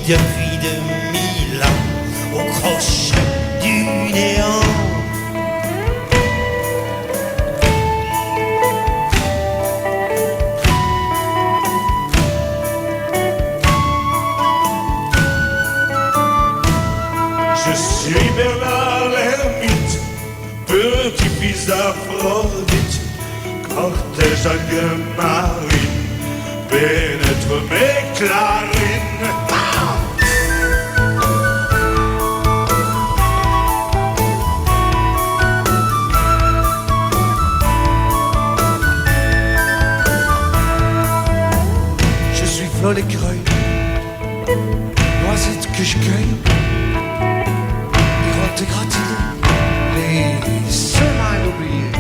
depuis 2000 ans au crochet du néant. Je suis Bernard l'ermite, petit-fils d'Aphrodite, cortège d'Algue-Marine, pénètre mes clarines. Je suis Flo l'écureuil, noisette que je cueille, grotte gratinée, les semaines oubliées.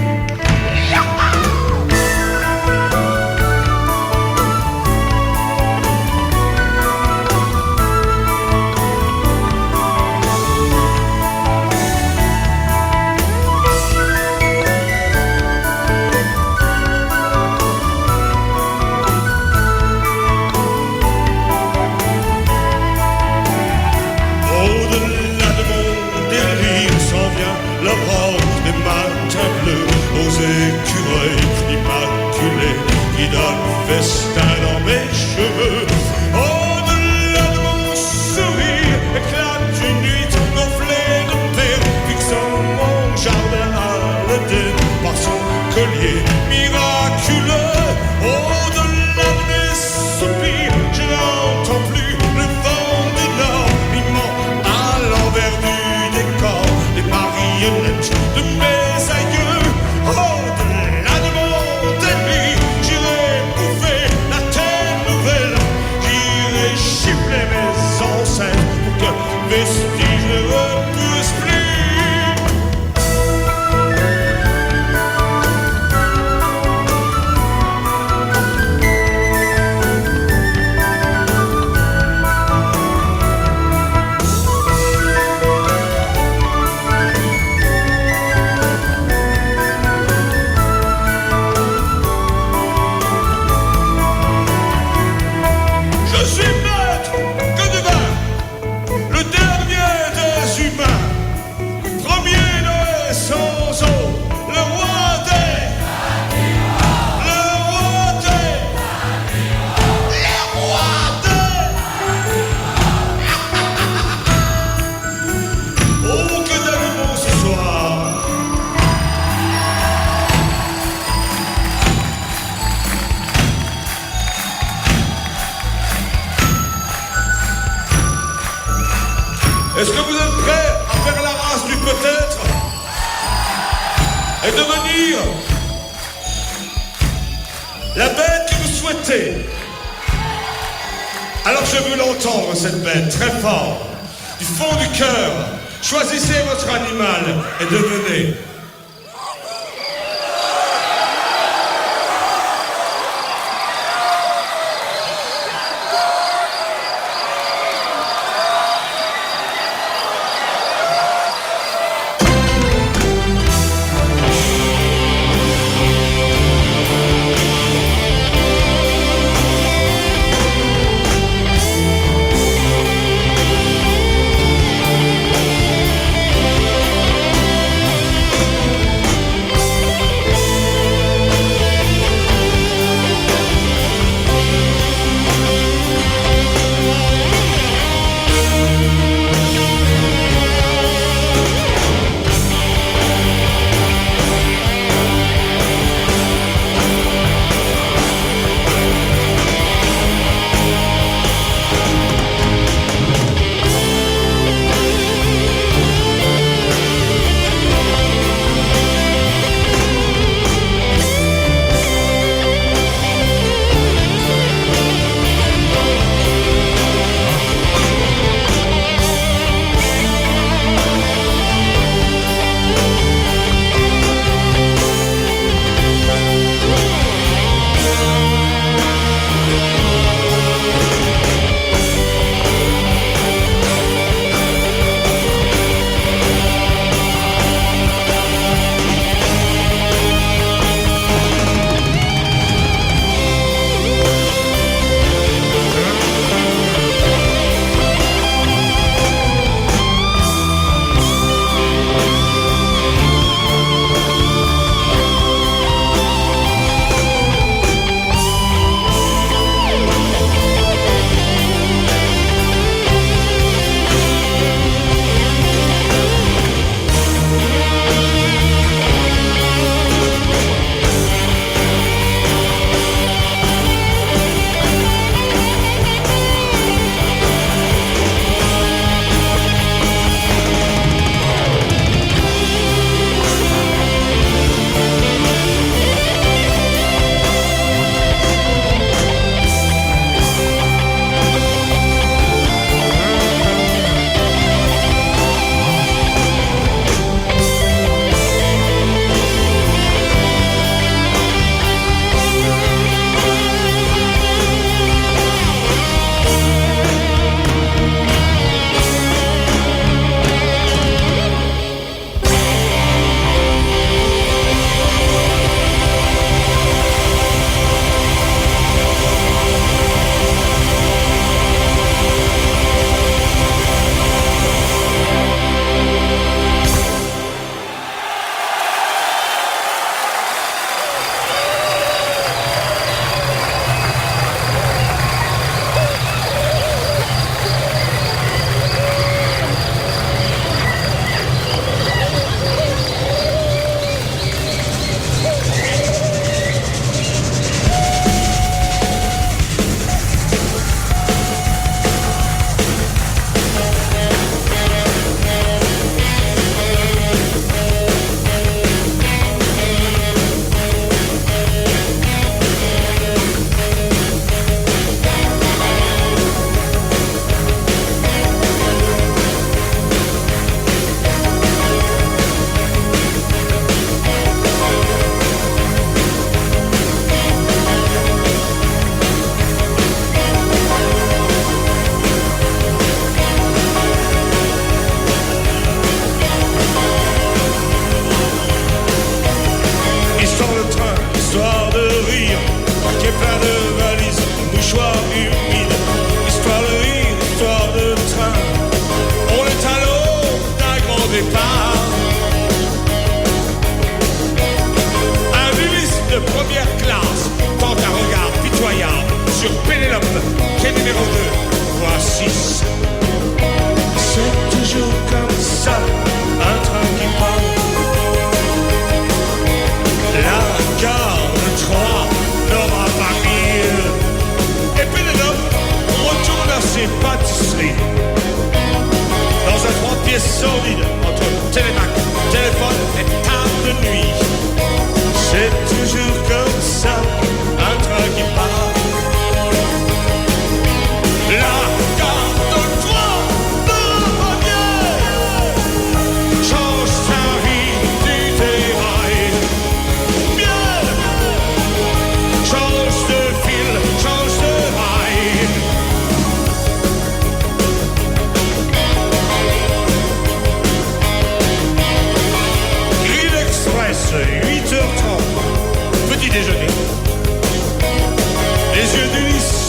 Festin dans mes cheveux, au-delà de mon sourire, éclate une nuit gonflée de terre, fixant mon jardin à l'Éden par son collier miraculeux. Au-delà de mes soupirs, je n'entends plus le vent du nord, mimant à l'envers du décor des marionnettes de mes aïeux. Au-delà de mon débit, j'irai bouffer la terre nouvelle, j'irai gifler mes ancêtres pour que vestige ne repousse plus. Je suis maître que de vin, le dernier des humains, premier de sans eau, le roi des, le roi des, le roi des. Oh, que d'animaux ce soir! Est-ce que vous êtes prêts à faire la race du peut-être et devenir la bête que vous souhaitez? Alors je veux l'entendre, cette bête, très fort, du fond du cœur. Choisissez votre animal et devenez.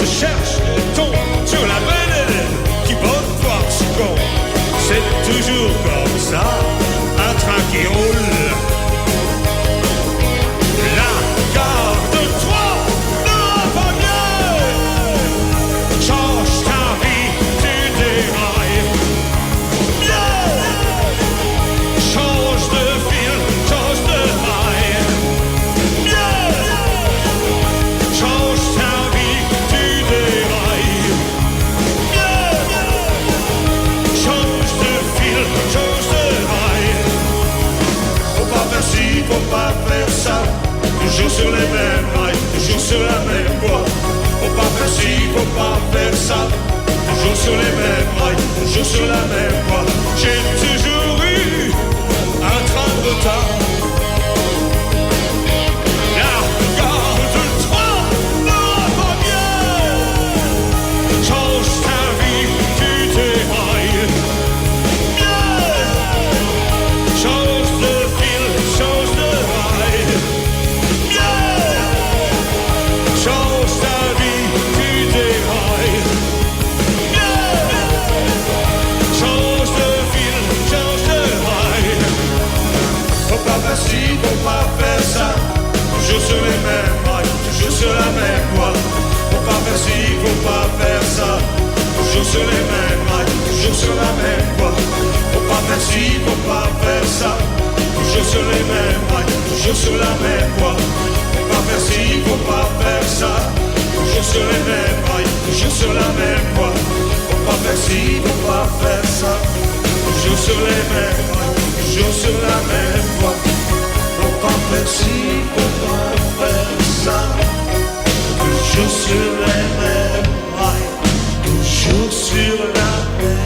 se cherche et tombe sur la belle qui va voir ce con. C'est toujours comme ça, un train qui roule. La gare de Troyes ne va pas mieux. Change ta vie, tu dérailles. Mieux. Change de fil, change de rail. Mieux. Change ta vie, tu dérailles. Mieux. Change de fil, change de rail. Faut pas faire ci, faut pas faire ça. Toujours sur les mêmes rails, toujours sur la même voie. Faut pas faire ci, faut pas faire ça. Toujours sur les mêmes rails, toujours sur la même voie. J'ai toujours eu un train de retard. La gare de Troyes ne va pas bien. Change ta vie, tu dérailles. Mieux. Change de fil, change de rail. Mieux. Change ta vie, tu dérailles. Mieux. Change de fil, change de rail. Faut pas faire ci, faut pas faire ça. Toujours sur les mêmes rails, toujours sur la même voie. Faut pas faire ci, faut pas faire ça. Toujours sur les mêmes rails, toujours sur la même voie. Faut pas faire ci, faut pas faire ça. Toujours sur les mêmes rails, toujours sur la même voie. Faut pas faire ci, faut pas faire ça. Toujours sur les mêmes rails, toujours sur la même voie. Faut pas faire ci, faut pas faire ça. Toujours sur les mêmes rails, toujours sur la même voie. Faut pas faire ci, faut pas faire ça. Toujours sur les mêmes rails, toujours sur la même.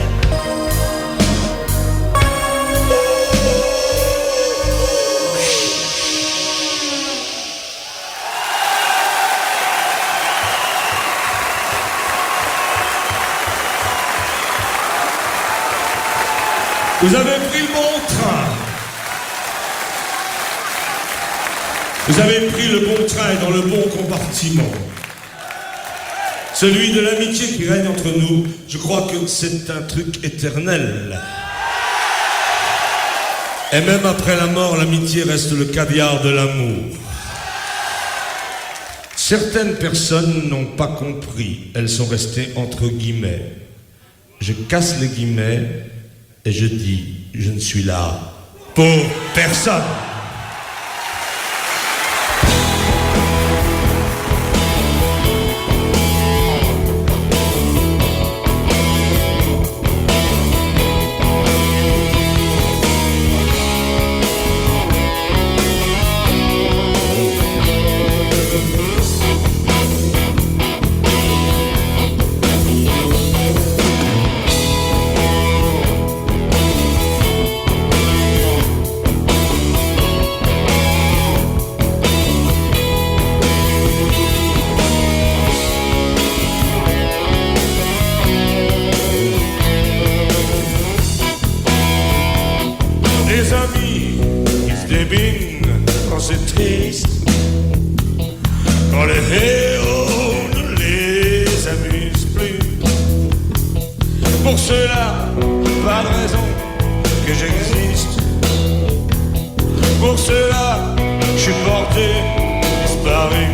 Vous avez pris le bon train. Vous avez pris le bon train et dans le bon compartiment. Celui de l'amitié qui règne entre nous, je crois que c'est un truc éternel. Et même après la mort, l'amitié reste le caviar de l'amour. Certaines personnes n'ont pas compris, elles sont restées entre guillemets. Je casse les guillemets et je dis, je ne suis là pour personne. Les amis, ils se débinent quand c'est triste, quand les héros ne les amusent plus. Pour cela, pas de raison que j'existe. Pour cela, je suis porté disparu.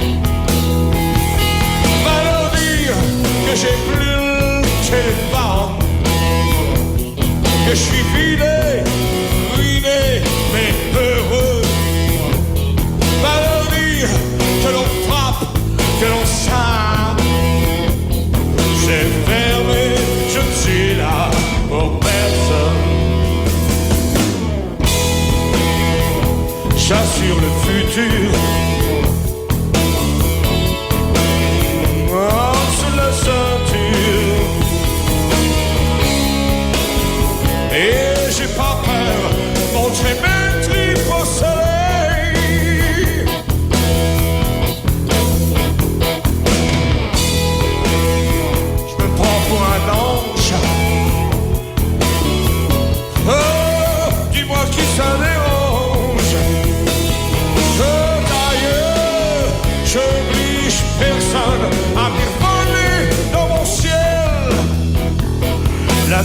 Pas leur dire que j'ai plus le téléphone, que je suis vidé, ruiné, mais heureux. Pas leur dire que l'on frappe, que l'on sape. C'est fermé, je ne suis là pour personne. J'assure le futur. On se la ceinture.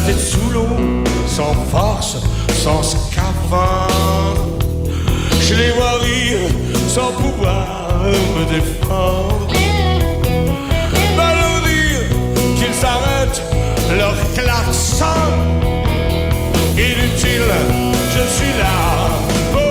tête sous l'eau, sans force, sans scaphandre. Je les vois rire sans pouvoir me défendre. Va leur dire qu'ils s'arrêtent, leur klaxon. Inutile, je suis là pour...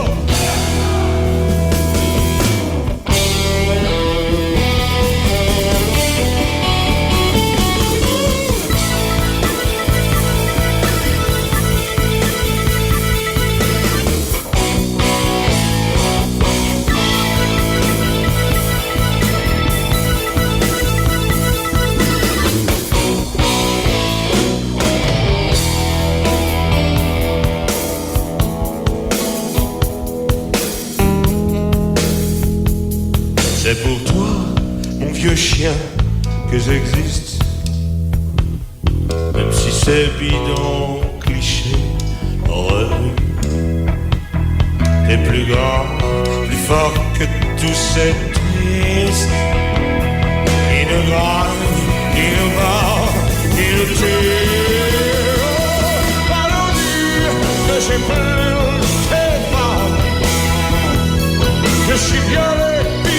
C'est pour toi, mon vieux chien, que j'existe. Même si c'est bidon, cliché, revenu. T'es plus grand, plus fort que tous ces tristes. Qui nous grogne, qui nous mord, qui nous tue. Allons dire que j'ai peur, c'est pas. Que je suis violé.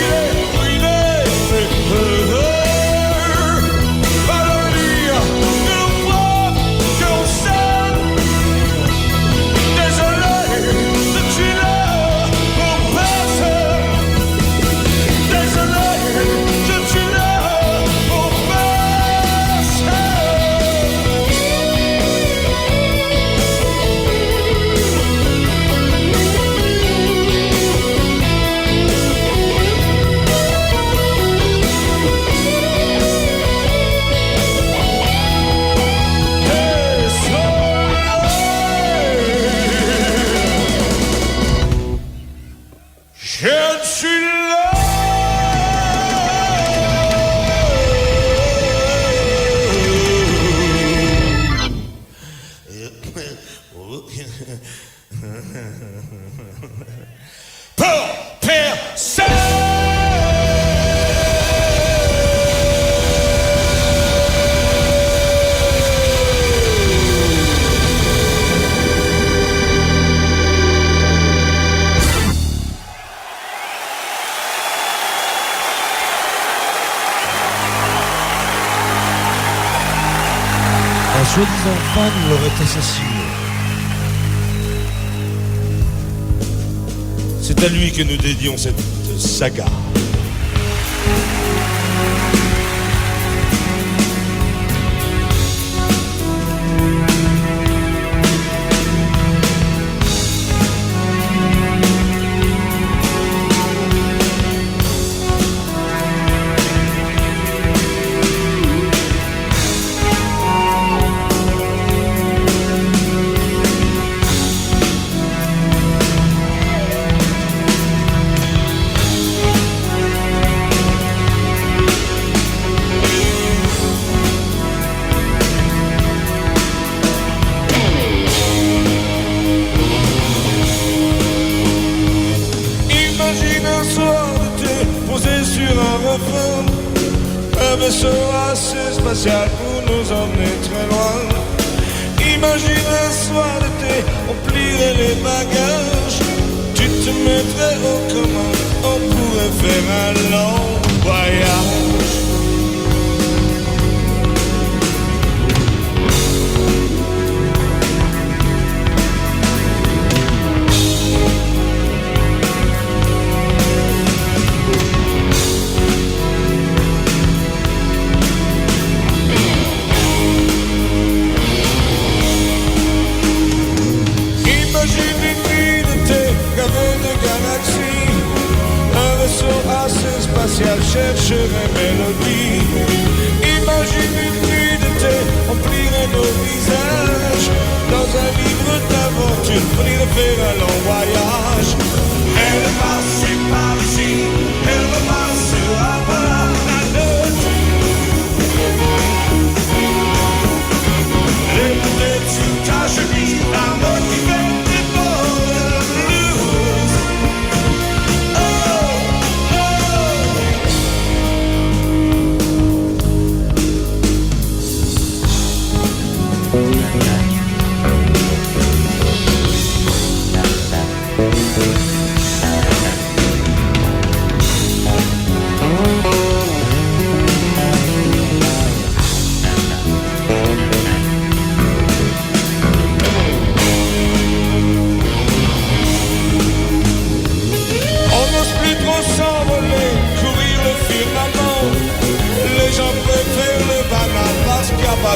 Un soi-disant fan l'aurait assassiné. C'est à lui que nous dédions cette saga. Un vaisseau assez spatial pour nous emmener très loin. Imagine un soir d'été, on plierait les bagages. Tu te mettrais aux commandes, on pourrait faire un long voyage. Spatial chercherait mélodie. Imagine une nuit d'été, on plierait nos visages dans un livre d'aventure, on irait faire un long voyage. Elle est passée par ici, elle repassera par là, la note. Les têtes sur ta chemise, la motivée des bords blues. La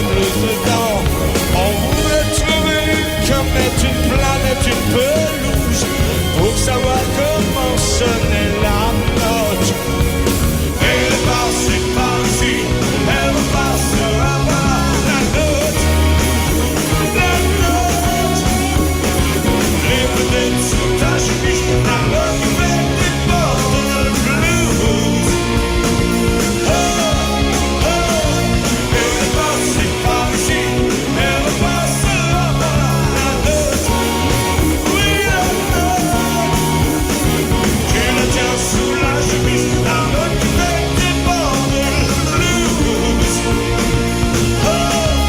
sable dedans. On voudrait trouver une comète, une planète, une pelouse pour savoir comment sonnait la note. Elle est passée par-ci, elle repasse là-bas, la note, la note. Les vedettes sous ta chemise, la note fait des portes de blues. Oh, oh, elle est passée par-ci, elle repasse là-bas, la note, oui la note. Tu la tiens sous la chemise, la note qui fait des bords de blues. Oh, oh.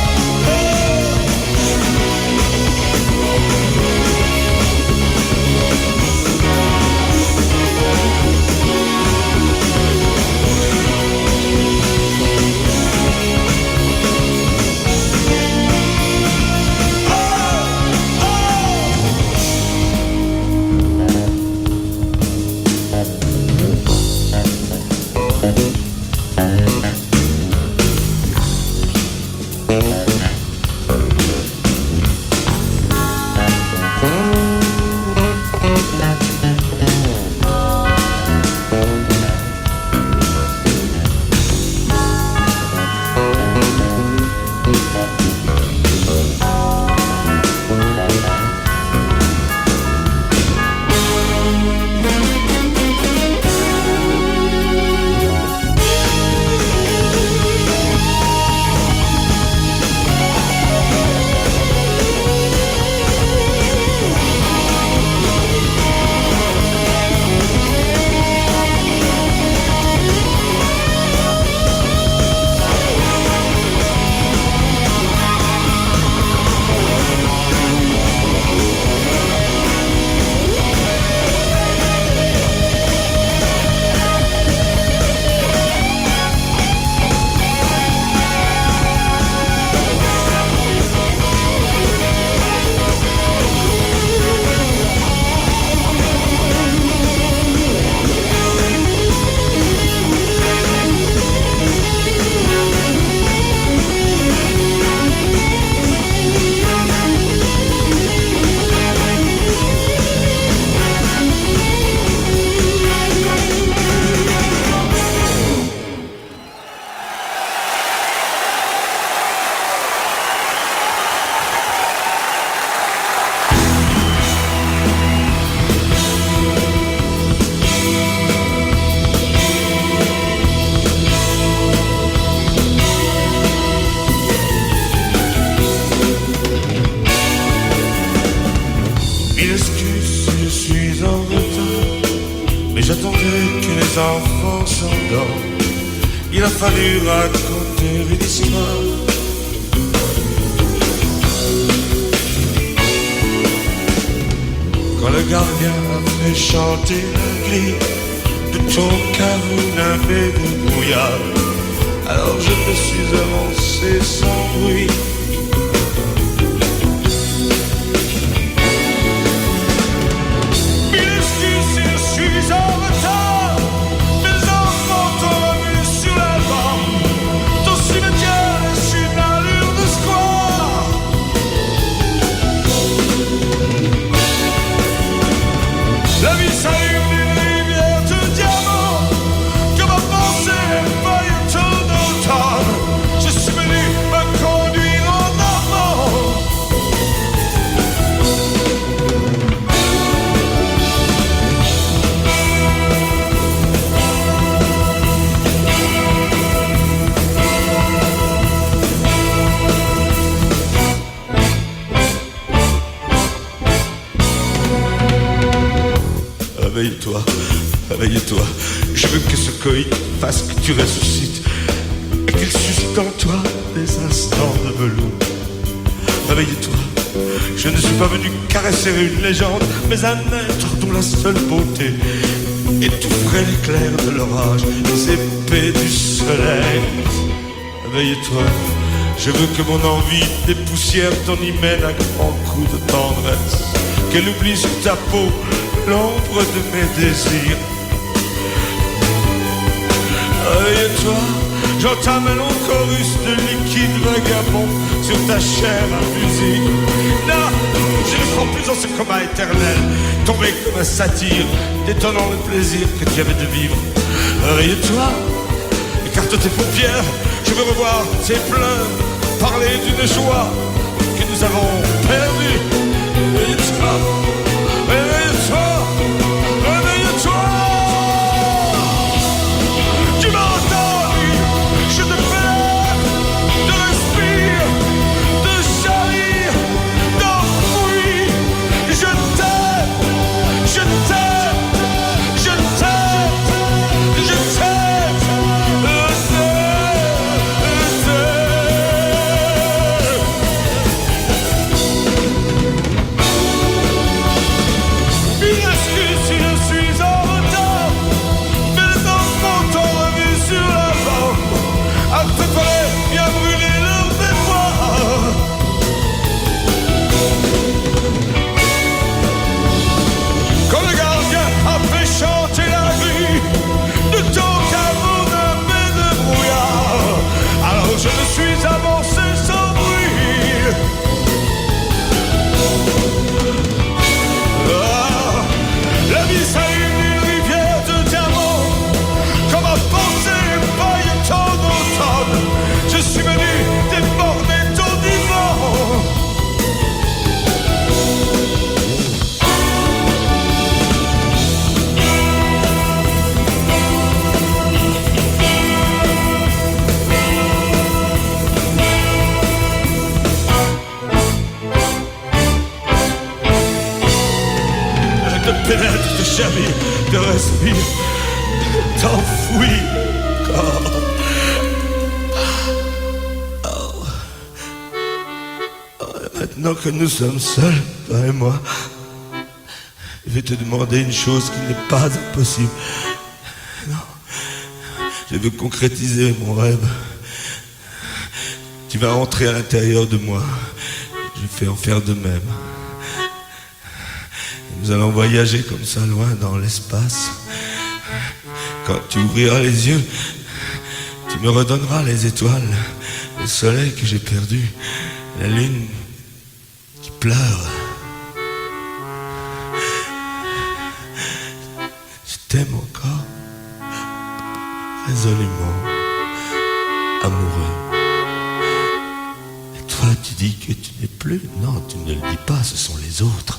enfants s'endorment, il a fallu raconter une histoire. Quand le gardien a fait chanter la grille de ton carounamé de brouillard, alors je me suis avancé sans bruit. Je suis en retard, mes enfants t'ont revu sur la bande. Ton cimetière est une allure de square. La vie s'allume d'une rivière de diamants, que ma pensée faille autour d'automne. Je suis venu me conduire en Normand. Réveille-toi, réveille-toi. Je veux que ce coït fasse que tu ressuscites et qu'il suscite en toi des instants de velours. Réveille-toi. Je ne suis pas venu caresser une légende, mais un être dont la seule beauté étoufferait l'éclair de l'orage, les épées du soleil. Réveille-toi. Je veux que mon envie dépoussière ton hymen à grands coups de tendresse, qu'elle oublie sur ta peau l'ombre de mes désirs. Réveille-toi, J'entame un chorus de liquide vagabond sur ta chair à musique. Non, je ne crois plus en ce coma éternel, tombé comme un satyre, détonnant le plaisir que tu avais de vivre. Réveille-toi, écarte tes paupières, je veux revoir tes pleurs, parler d'une joie que nous avons perdue. Réveille-toi, réveille-toi, réveille-toi. Tu m'as entendu, je te plains de respirer, de jaillir, d'enfouir. Je t'aime, je t'aime, je t'aime, je t'aime, Excuse si je suis en retard, mais les enfants t'ont revu sur la bande, à préparer bien brûler leur mémoire. Quand le gardien a fait chanter la vie de ton caveau de paix de brouillard, alors je me suis avancé sans bruit. La vie ça une rivière de diamants, comme a pensé les pailletons d'automne. Je suis venu déborder ton divan. De pénètre, de chavir, de respire, t'enfouir. Maintenant que nous sommes seuls, toi et moi, je vais te demander une chose qui n'est pas impossible. Non, je veux concrétiser mon rêve. Tu vas entrer à l'intérieur de moi, je vais en faire de même. Nous allons voyager comme ça loin dans l'espace. Quand tu ouvriras les yeux, tu me redonneras les étoiles, le soleil que j'ai perdu, la lune qui pleure. Je t'aime encore, résolument, amoureux. Et toi, tu dis que tu n'es plus. Non, tu ne le dis pas, ce sont les autres.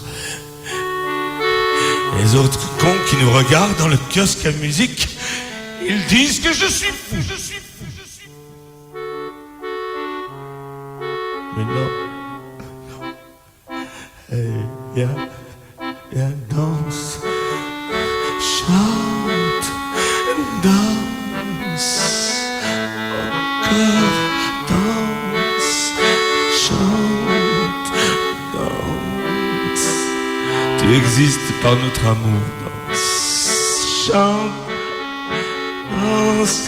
Les autres cons qui nous regardent dans le kiosque à musique, ils disent que je suis fou, je suis fou, je suis fou. Mais non, non. Et danse, chante, danse, encore danse, chante, danse. Tu existes par notre amour, danse, chante, danse,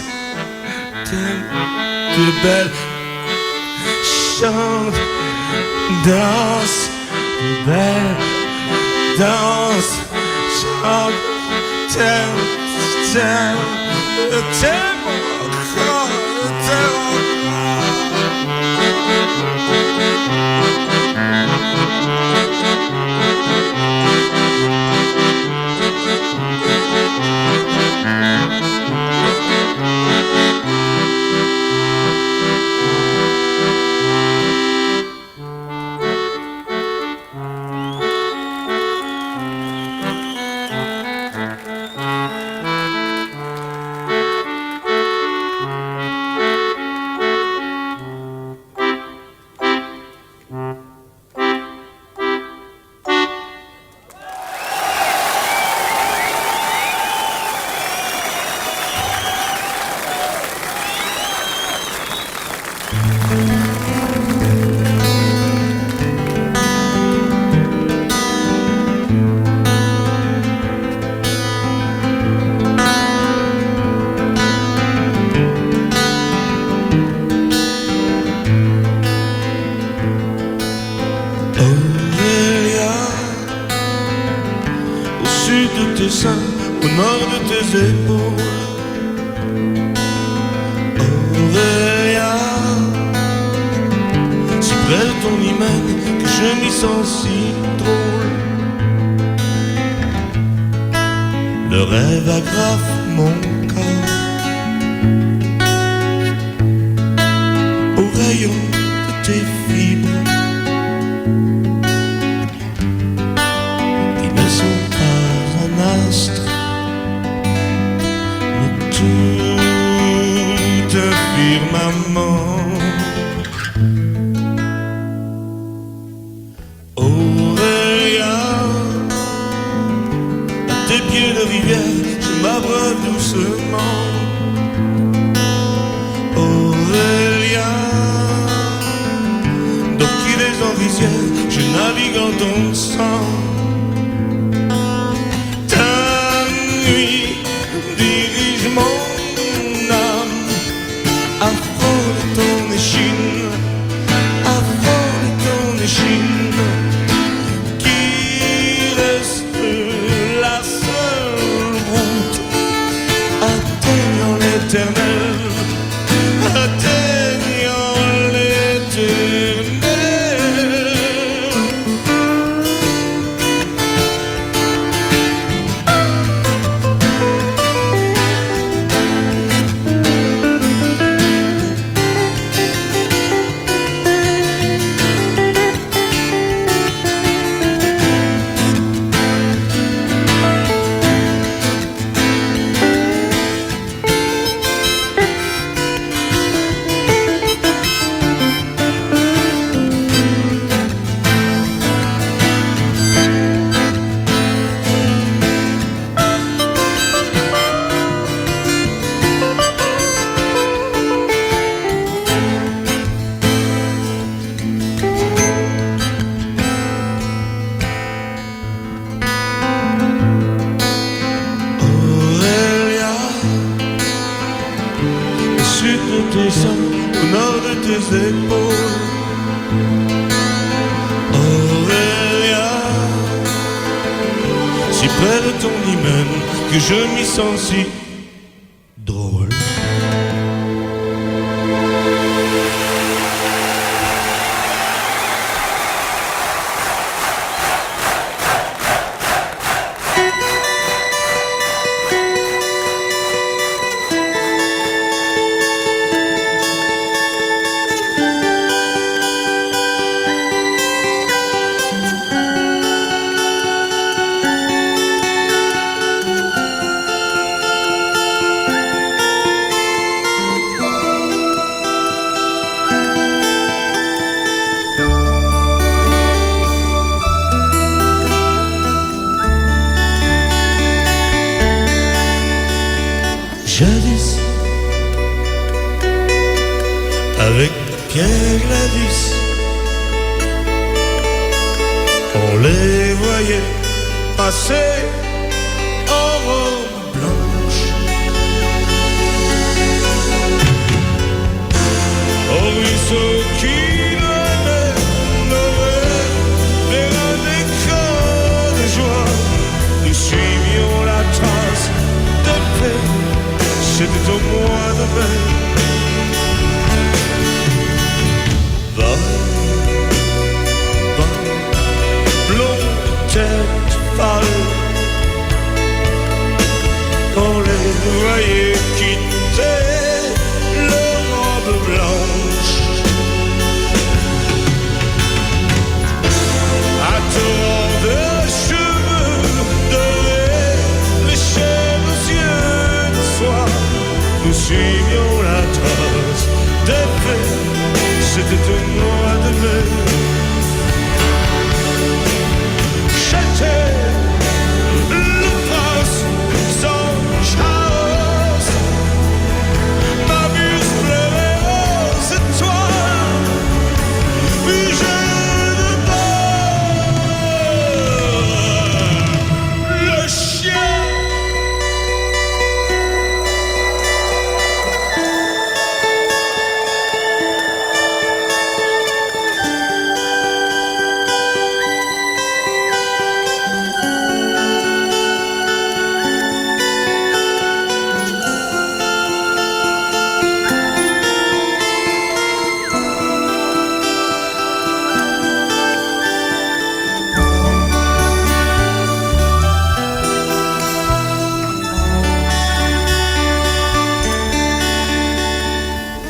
tu es belle, chante, danse, tu es belle, danse, chante, t'aime, t'aime, t'aime encore, t'aime tes seins, au nord de tes épaules. ton hymen que je m'y sens si drôle. Le rêve agrafe mon corps au rayon de tes fibres qui ne sont pas un astre, mais tout un firmament. Aurélia, à tes pieds de rivière, je m'abreuve doucement. Aurélia, d'orchidées en rizière, je navigue en ton sang. Ta nuit dirige mon âme, affrole ton échine, affrole ton échine, qui reste la seule route atteignant l'éternel, atteignant l'éternel. Au nord de tes épaules, Aurélia, si près de ton hymen que je m'y sens si drôle. Jadis, avec Pierre Gladys, on les voyait passer en robe blanche. Au ruisseau qui menait vers un écran de joie, nous suivions la trace de paix. C'était au mois de mai. Va, va, blonde tête pâle, on les voyait quitter leur robe blanche. À torrent de cheveux dorés, les chers yeux de soie, nous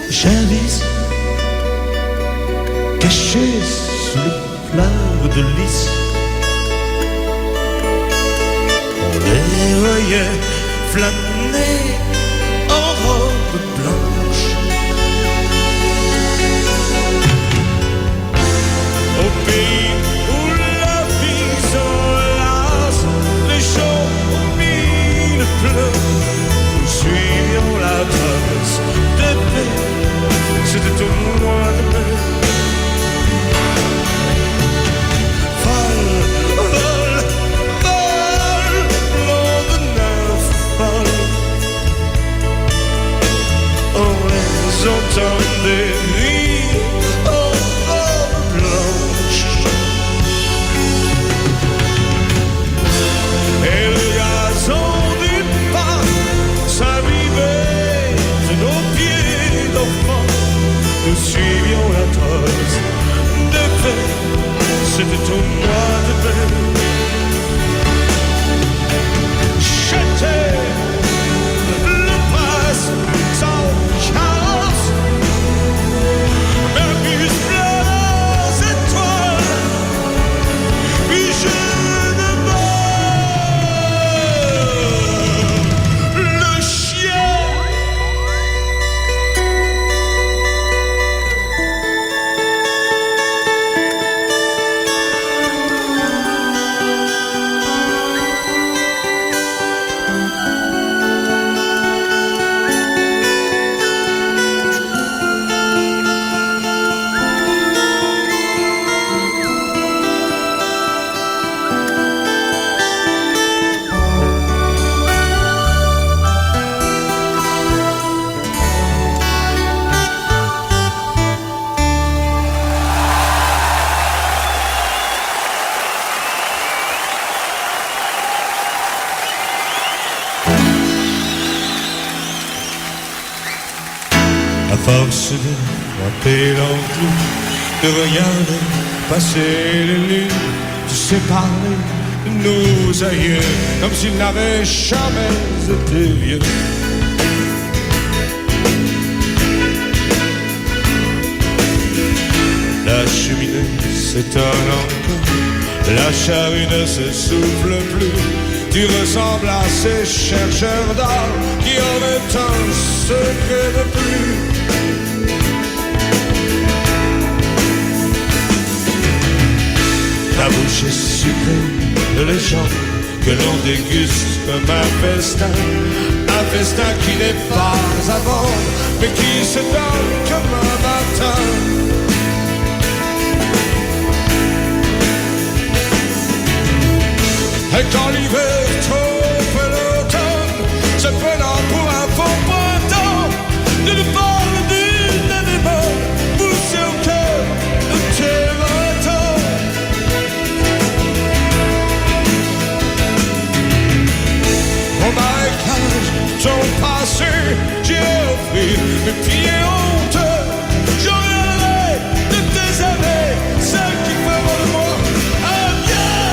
J'invise, caché sous les fleurs de lys. On les voyait flâner en robe blanche. Au pays où la vie s'enlace, les gens aux mines pleures, nous suivions la trace des paix. C'était au mois de mai. Folle, folle, folle, Londres folle. On les entendait rire en robe blanche. Et le gazon du parc s'avivait de nos pieds d'enfants. Nous suivions la trace des faits. C'était au mois de mai. J'étais le prince sans chance, Mercure plein aux étoiles, puis je ne meurs, le chien. À force de frapper l'enclume, de regarder passer les lunes, tu sais parler de nos aïeux comme s'ils n'avaient jamais été vieux. La cheminée s'étonne encore, la charrue ne se souffle plus. Tu ressembles à ces chercheurs d'or qui auraient un secret de plus. Ta bouche est sucrée de légende que l'on déguste comme un festin qui n'est pas à vendre, mais qui se donne comme un matin. Et quand l'hiver trompe l'automne, se prenant pour un faux printemps, ne nous parle d'une anémone poussée au cœur de tes 20 ans. Au marécage, ton passé, j'ai offert mes pieds honteux. Je reviendrai de tes années, celles qui feront de moi un bien.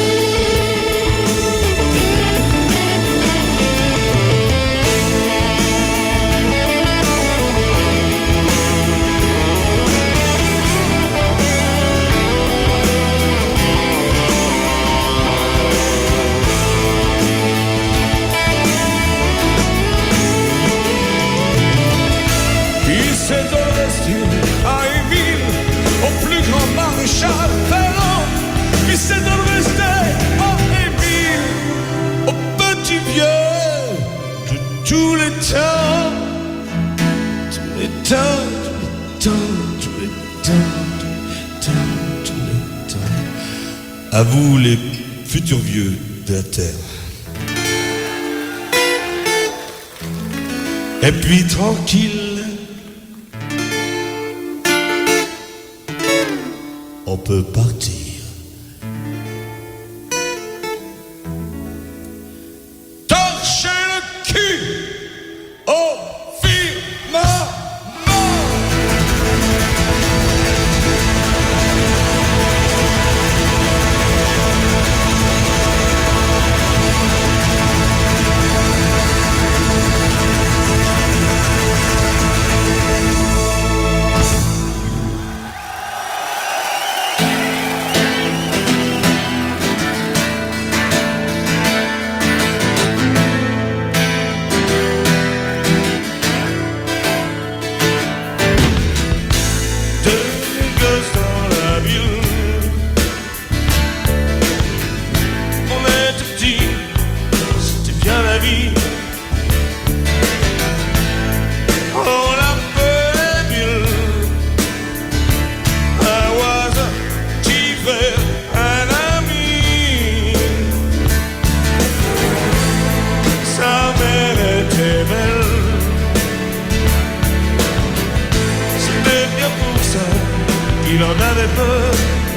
C'est de rester à Émile, au plus grand maréchal Ferrand. Puis c'est de rester à Émile, au petit vieux de tous les temps. Tous les temps, tous les temps, tous les temps. À vous les futurs vieux de la terre. Et puis tranquille, on peut partir. Torcher le cul au firmament. il en avait peur.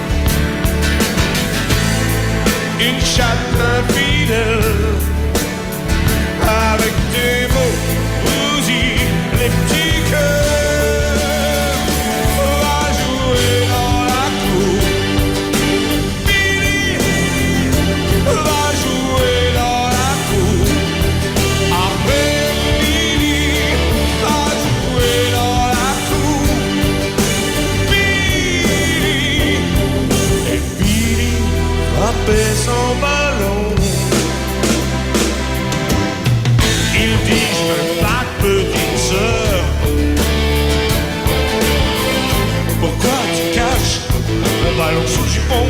Une chatte infidèle, avec des mots bousillés, les petits cœurs. Va jouer dans la cour. Billy va jouer dans la cour. Après Billy va jouer dans la cour. Billy et Billy frappait son ballon. Il dit je veux pas de petite sœur. Pourquoi tu caches le ballon sous le jupon?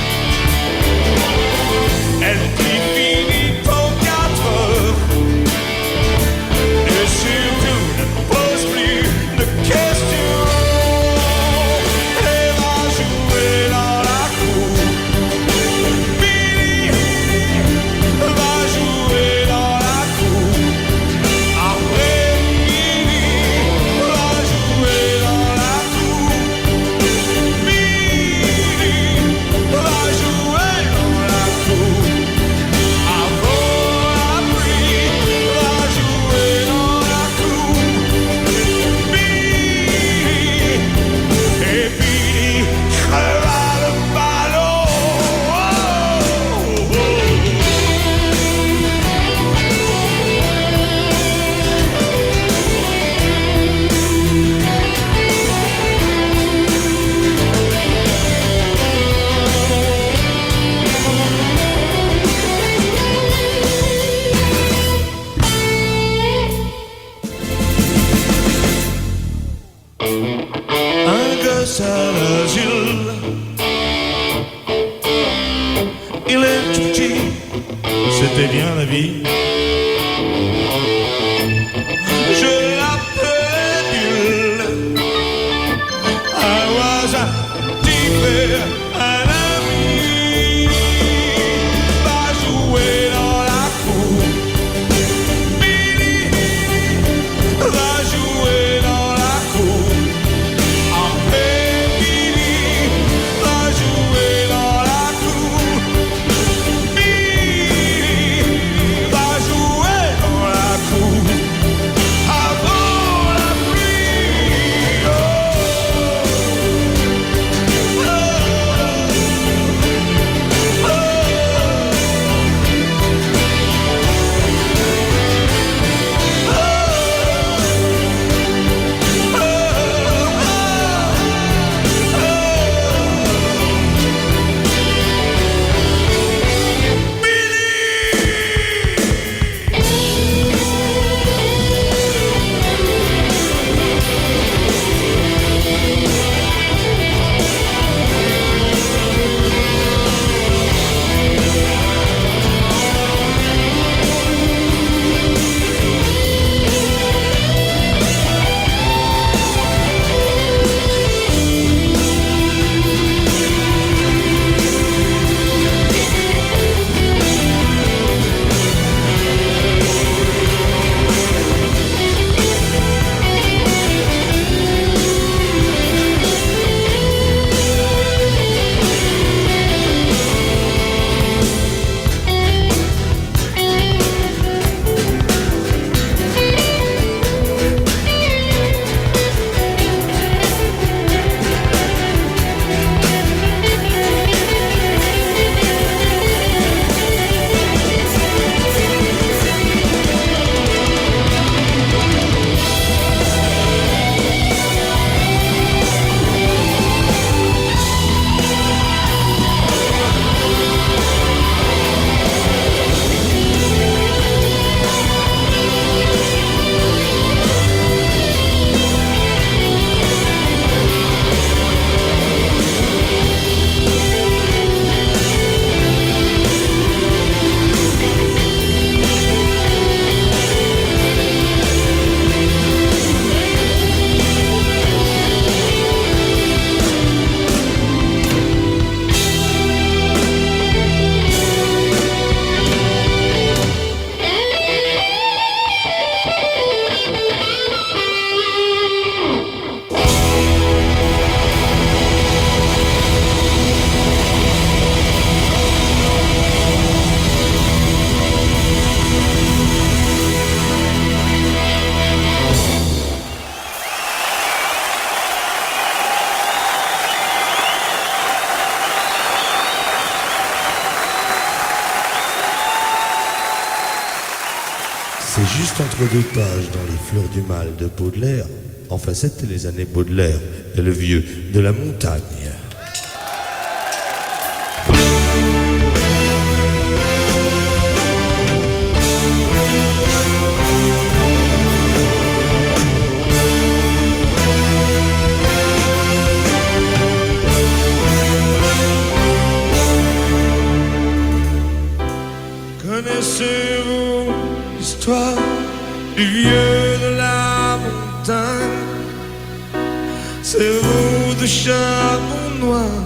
Elle dit finis ton 4 heures. Et surtout ne pose plus de questions. Et va jouer dans la cour. Billy va jouer dans la cour. Après Billy va jouer dans la cour. Billy va jouer dans la cour. Avant appris va jouer dans la cour. Billy et Billy creva le ballon. Un gosse à l'asile, il est tout petit, c'était bien la vie. Je l'appelais Bill, un voisin, petit frère, un ami. Va jouer dans la cour. Billy va jouer dans la cour. Après Billy va jouer dans la cour. Billy va Juste entre deux pages dans Les Fleurs du Mal de Baudelaire, enfin c'était les années Baudelaire et le vieux de la montagne. Connaissez-vous l'histoire du vieux de la montagne? C'est vous de charbon noir,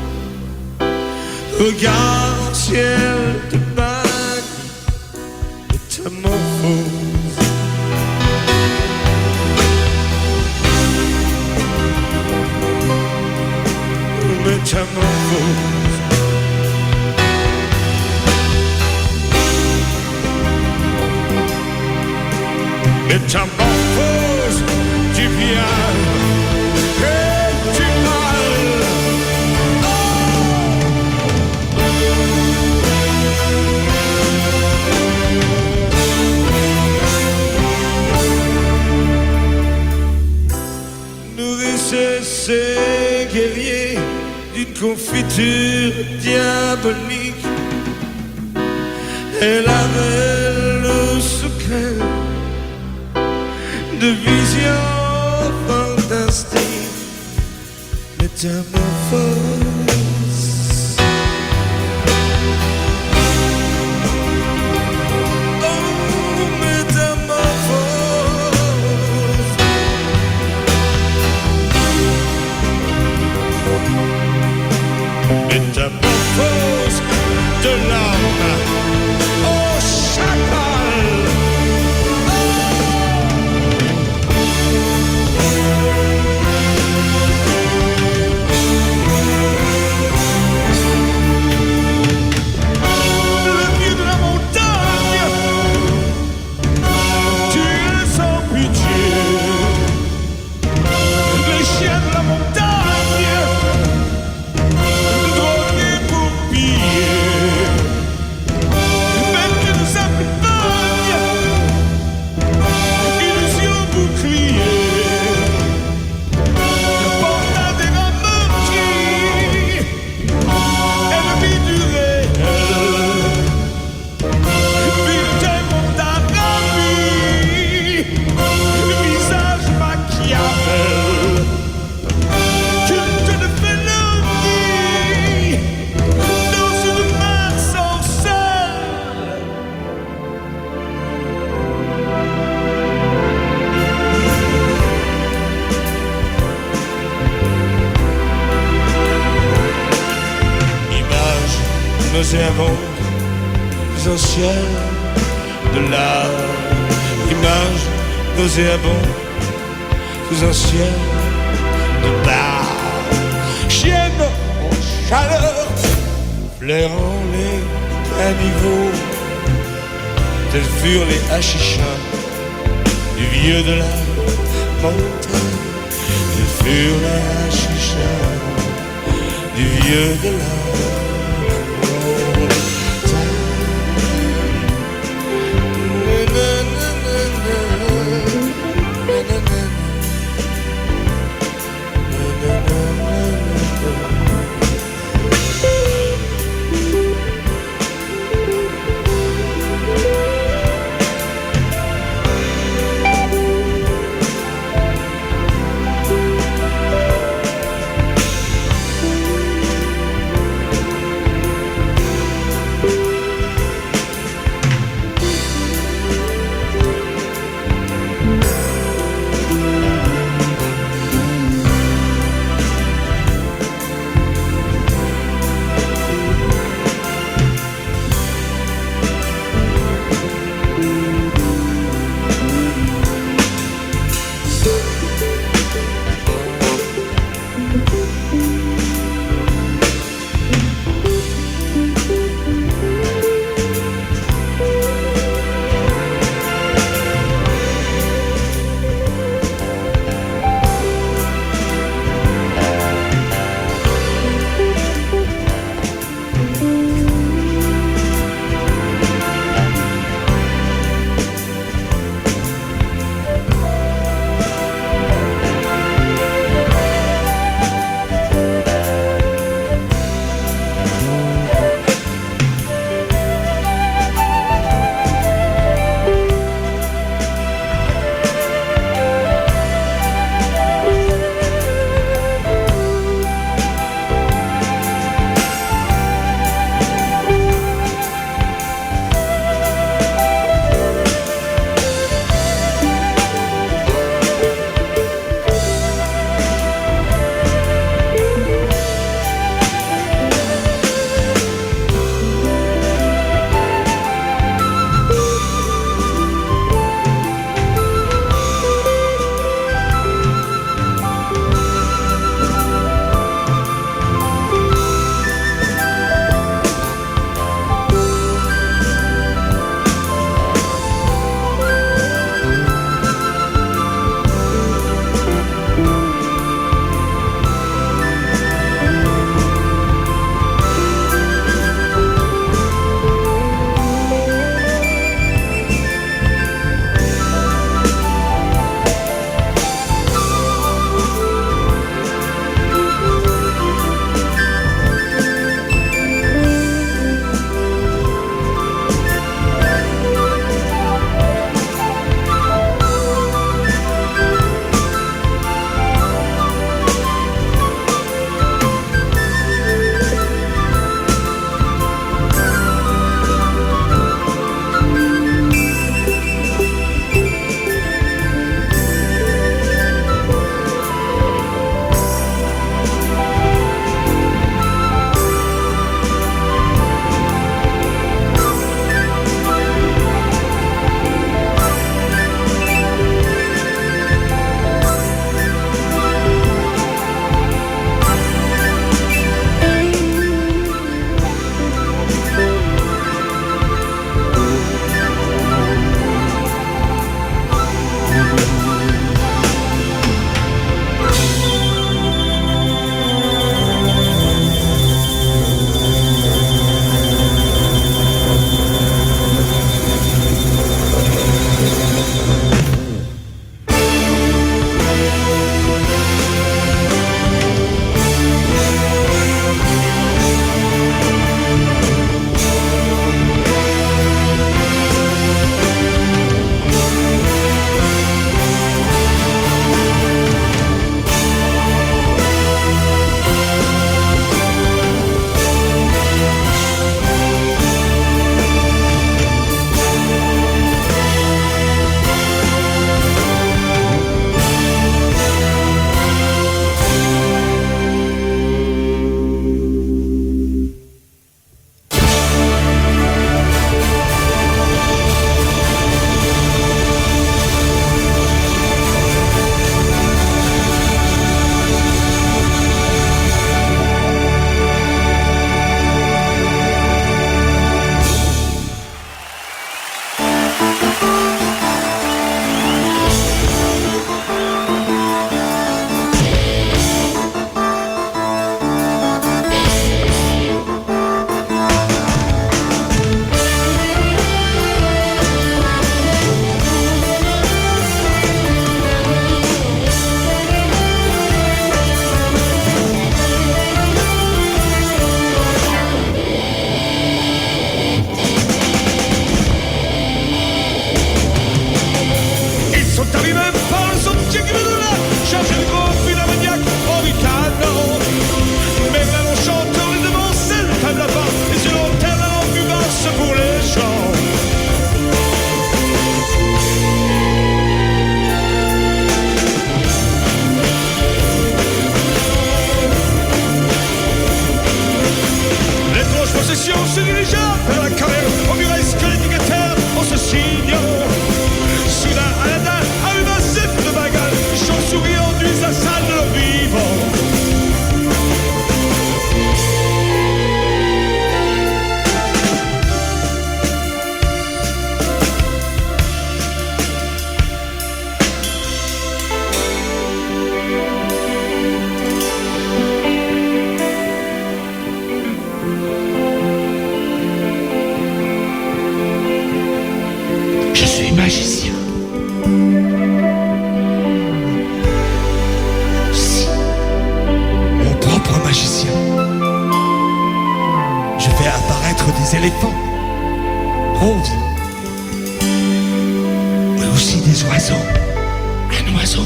regard ciel de bague, métamorphose. Métamorphose. Métamorphose du bien et du mal. Nourrissez ces guerriers d'une confiture diabolique. Elle avait le secret de visions fantastiques, métamorphose. Oh, métamorphose. Métamorphose de l'âme au chacal. Nauséabond, anciens de l'âme, image nauséabond, anciens de l'âme, chienne en chaleur, flairant les caniveaux, tels furent les hachichas du vieux de la montagne, tels furent les hachichas du vieux de la montagne. des éléphants roses, mais aussi des oiseaux. Un oiseau,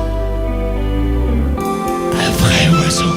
un vrai oiseau.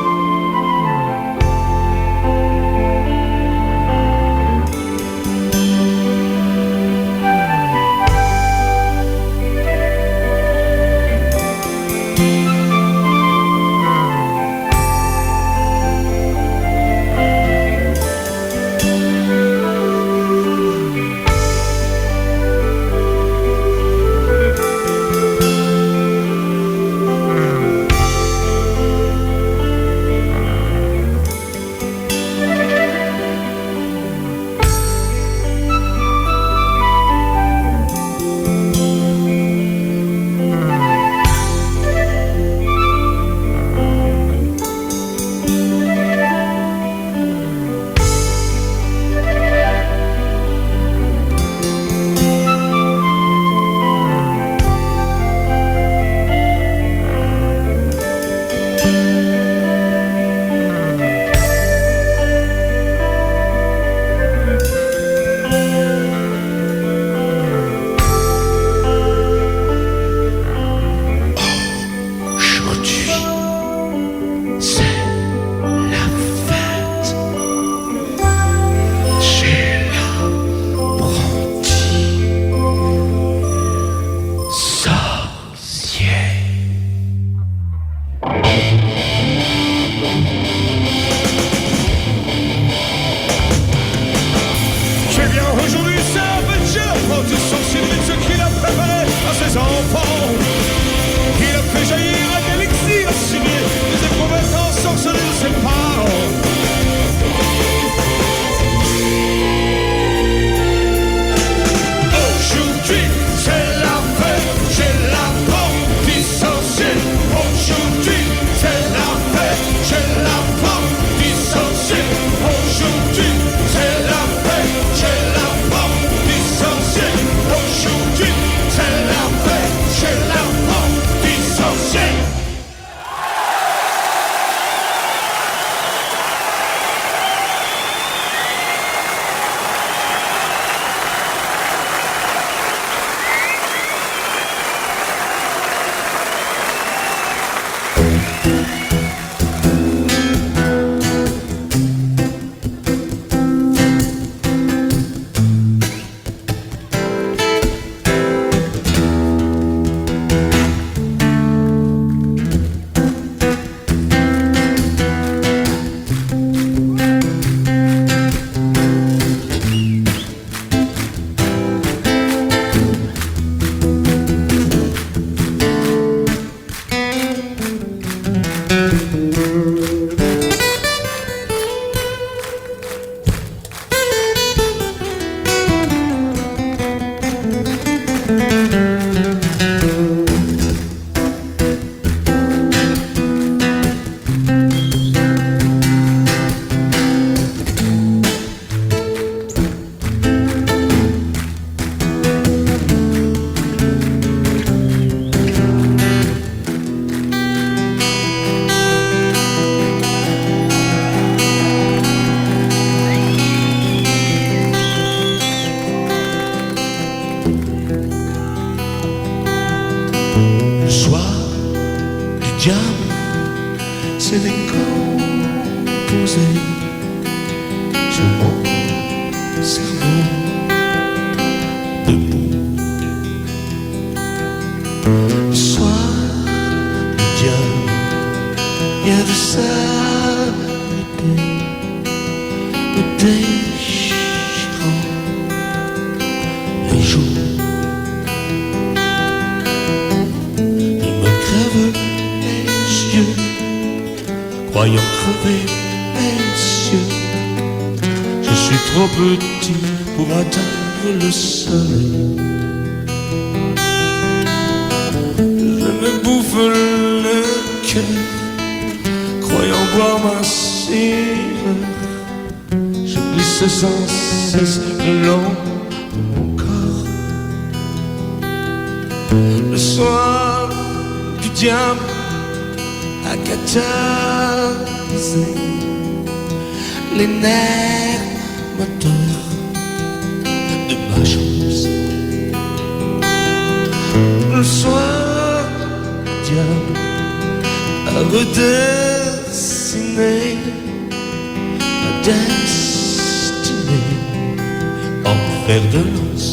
c'est l'écho posé sur mon cerveau debout. Le soir du diable, il y a de ça le déchirant les jours. Il me crève les yeux, croyant crever mes yeux. Je suis trop petit pour atteindre le soleil. Je me bouffe le cœur, croyant boire ma cire. Je glisse sans cesse le long de mon corps. Le soir du diable a catalysé les nerfs moteur de ma chance. Le soir, le diable a redessiné ma destinée en fer de lance.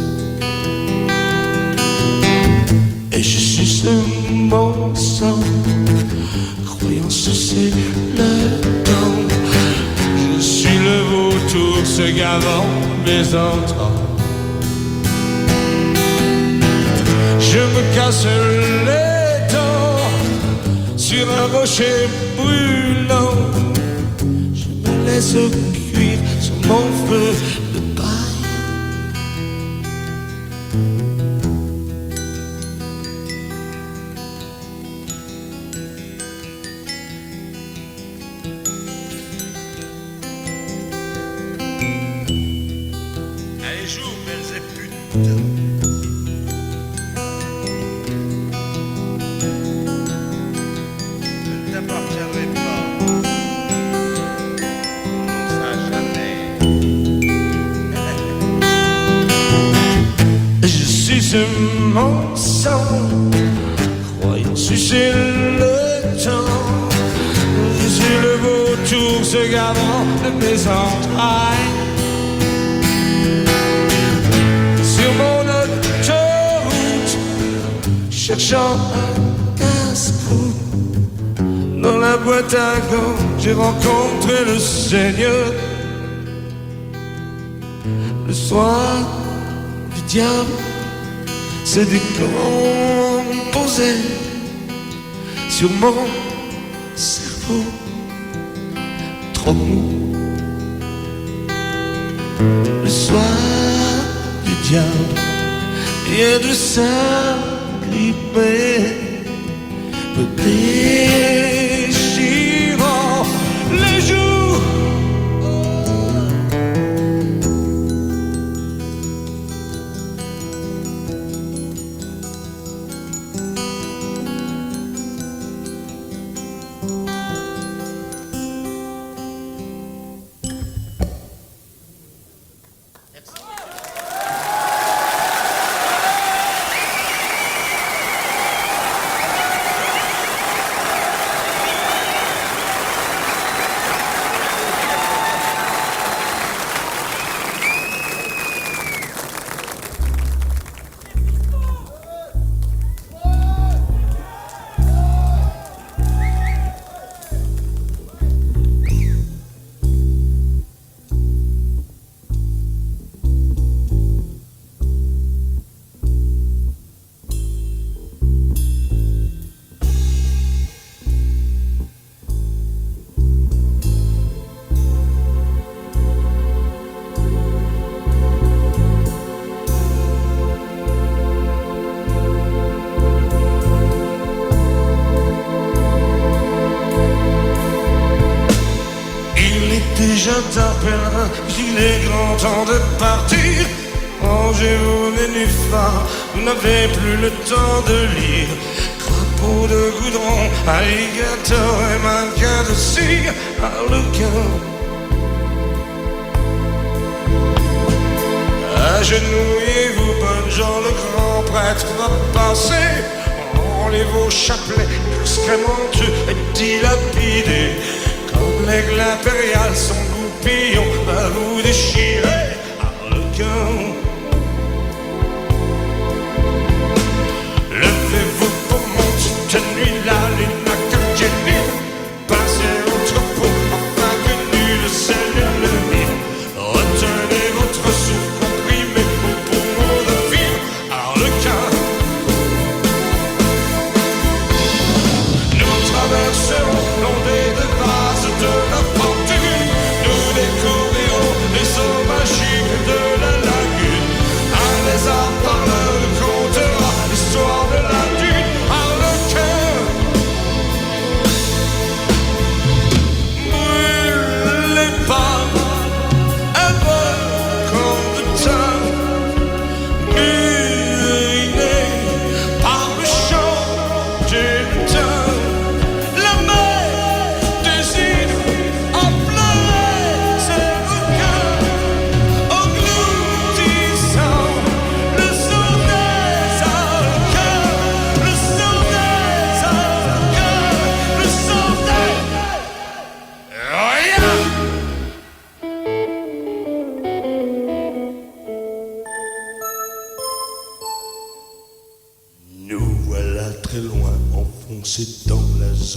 Et je suis ce mon croyant sucer le temps. Je suis le vautour se gavant mes entrailles. Je me casse les dents sur un rocher brûlant. Je me laisse cuire sur mon feu de paille. Allez, joue, Belzébuth. T'appartiendrai pas. Ça jamais. Je suis ce mon sang, croyant sucer le temps. Je suis le vautour se gavant de mes entrailles. Sur mon autoroute, cherchant un casse-cou. Dans la boîte à gants, j'ai rencontré le Seigneur. Le soir du diable s'est décomposé sur mon cerveau trop mou. Le soir du diable, rien de s'agripper, me déchirant les joues. Déjà tard pèlerin, il est grand temps de partir. Rangez vos nénuphars, vous n'avez plus le temps de lire. Crapaud de goudron, alligator et mannequin de cire, harlequin. Agenouillez-vous, bonnes gens, le grand prêtre va passer. Enlevez vos chapelets excrémenteux et dilapidés. Comme l'aigle impérial, son goupillon va vous déchirer, harlequin. Levez-vous pour monter nuit, la lune a quinquenné. Passez votre peau, enfin que nul ne sait l'ennemi. Retenez votre souffle comprimé au poumon de vivre, harlequin. Nous traverserons l'ondée de base de la fortune. Nous découvrirons les sauvages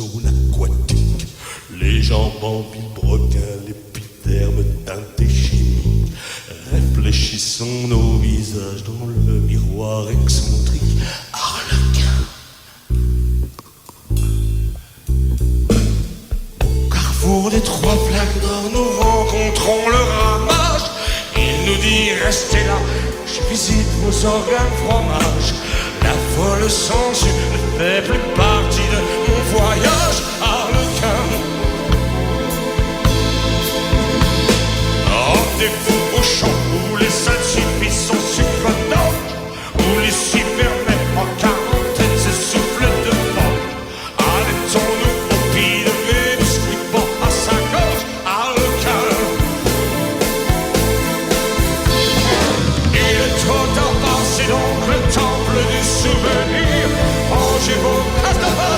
zone aquatique. Les jambes en vilebrequin, l'épiderme teinté chimique. Réfléchissons nos visages dans le miroir excentrique. Harlequin. Au carrefour des trois flaques d'or, nous rencontrons le ramage. Il nous dit restez là, je visite vos organes fromage. La folle censure ne fait plus partie de mon voyage. Harlequin. Rendez-vous au champ où les salsifis sont sucres où les cybermets en quarantaine s'essoufflent de vent. Arrêtons-nous au pied de Vénus qui pend à sa gorge. Harlequin. Il est trop tard, passé donc le temple du souvenir. Rangez vos casse de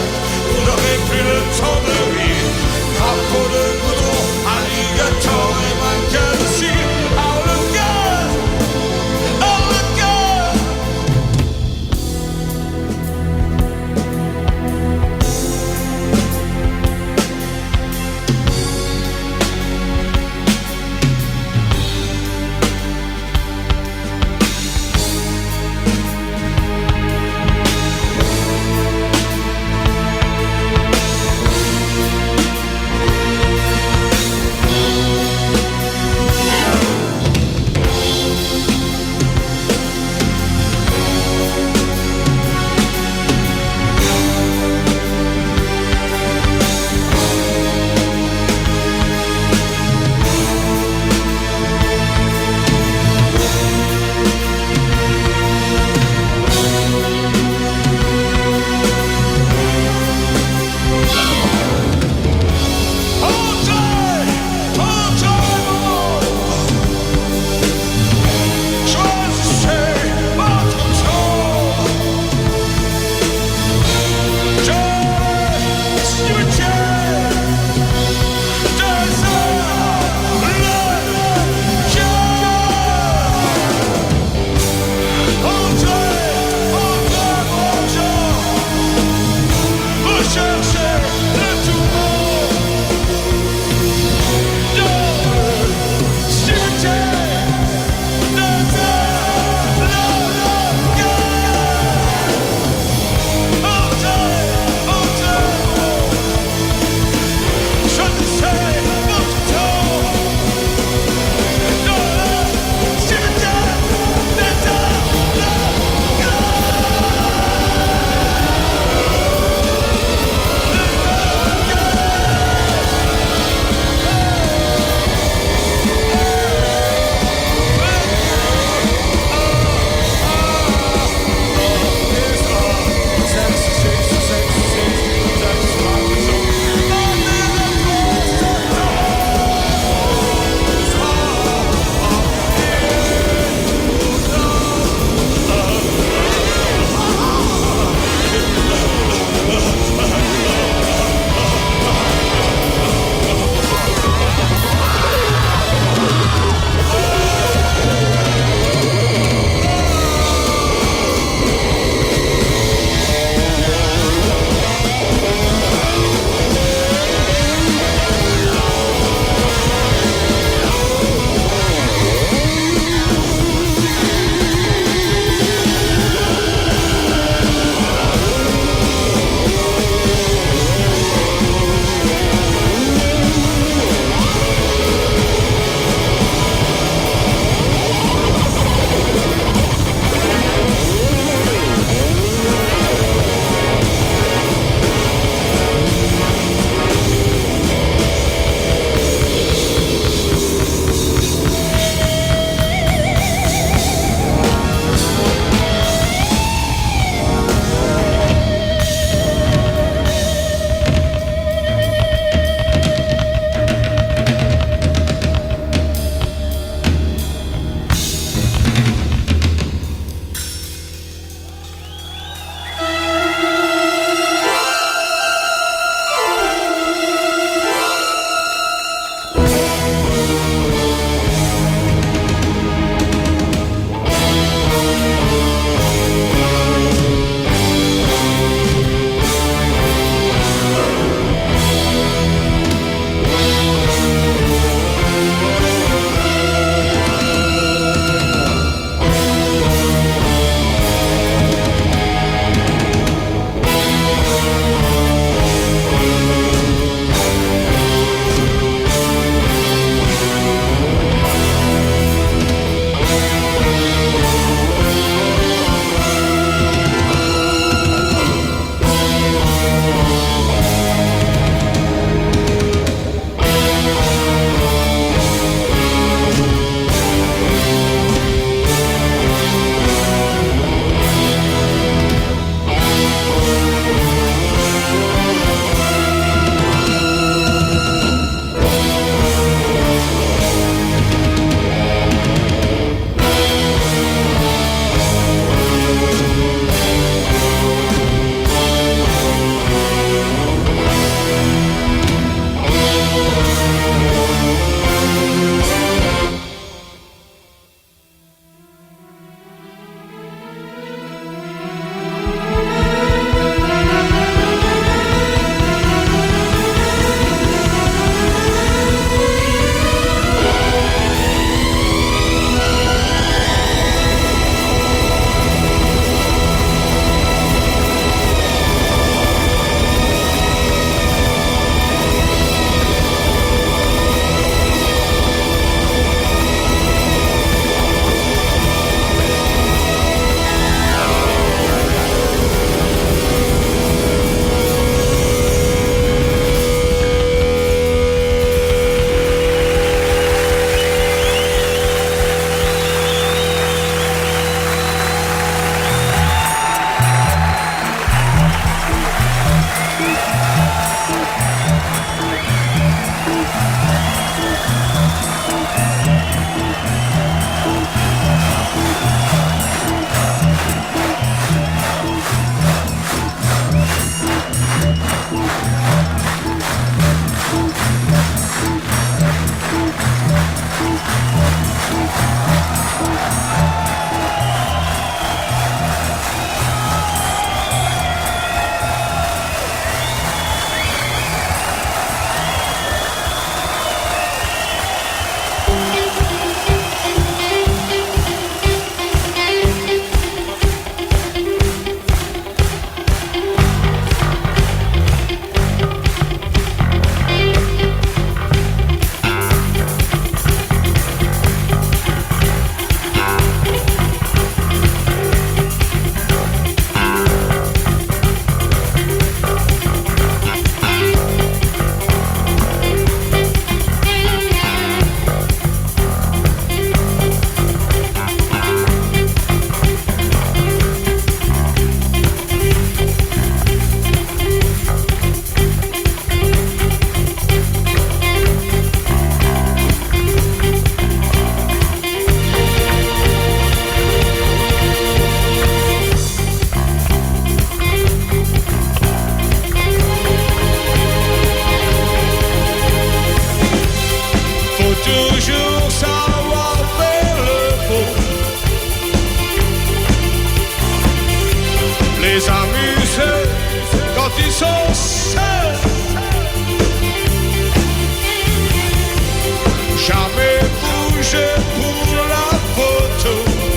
jeu pour la photo.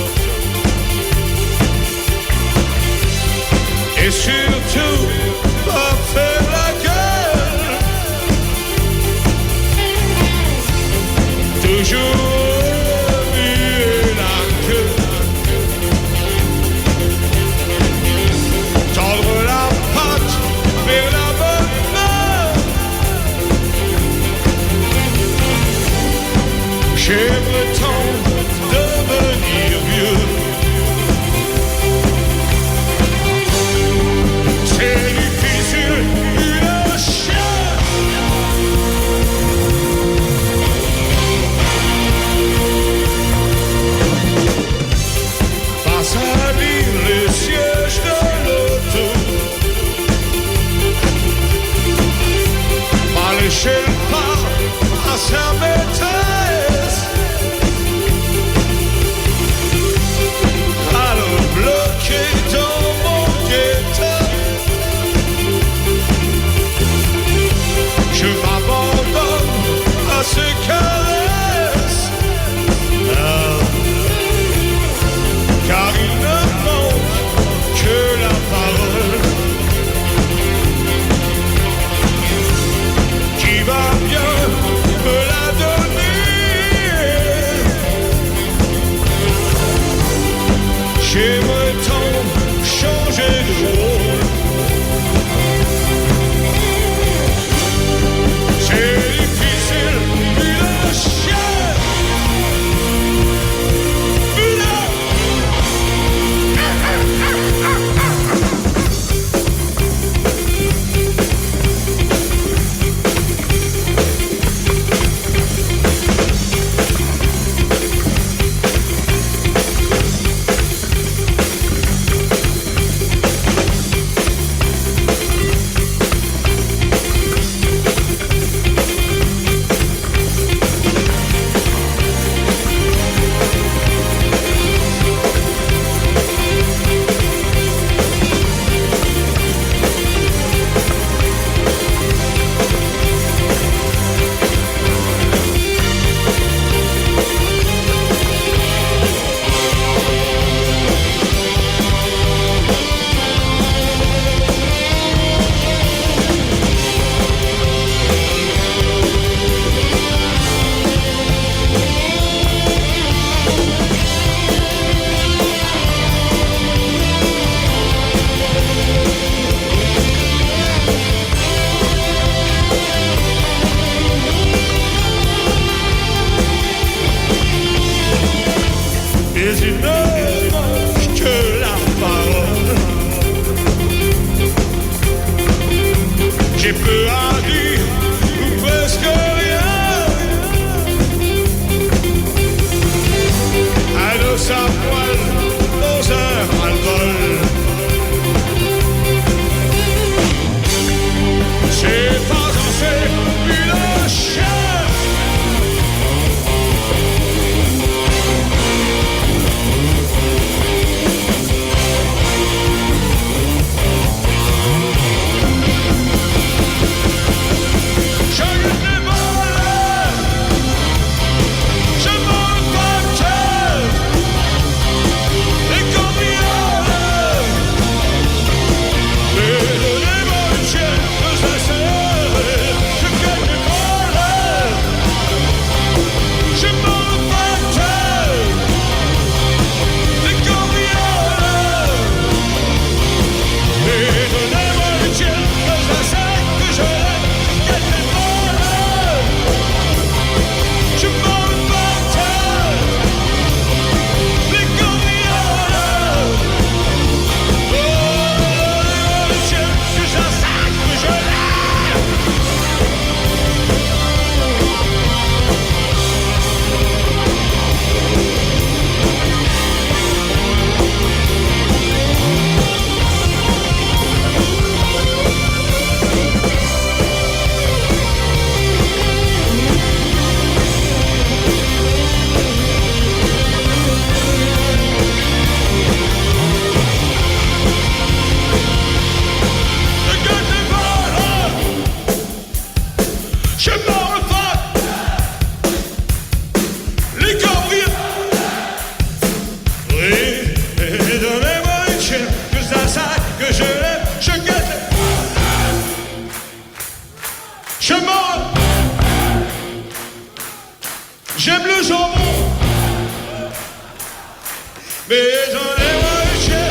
Et surtout, pas faire la gueule. Toujours muer la queue. Tendre la patte vers la bonne main. J'aimerais tant devenir vieux. C'est difficile, le chien. Passe à lire les sièges de l'auto. Pas lécher le pas à sa maîtresse. Alors bloqué dans mon ghetto, je m'abandonne à ses caresses. Car il ne manque que la parole qui va bien me la donner. J'aimerais tant changer de rôle. C'est difficile, puis le chien. Puis là. Mais il ne manque que la parole. J'ai peu à dire, ou presque rien. Un os à poil dans un ras-le-bol. C'est pas assez, puis le chien. Je m'en refais. Les gars. Je mange. J'aime le jambon. Mais j'en ai moins cher.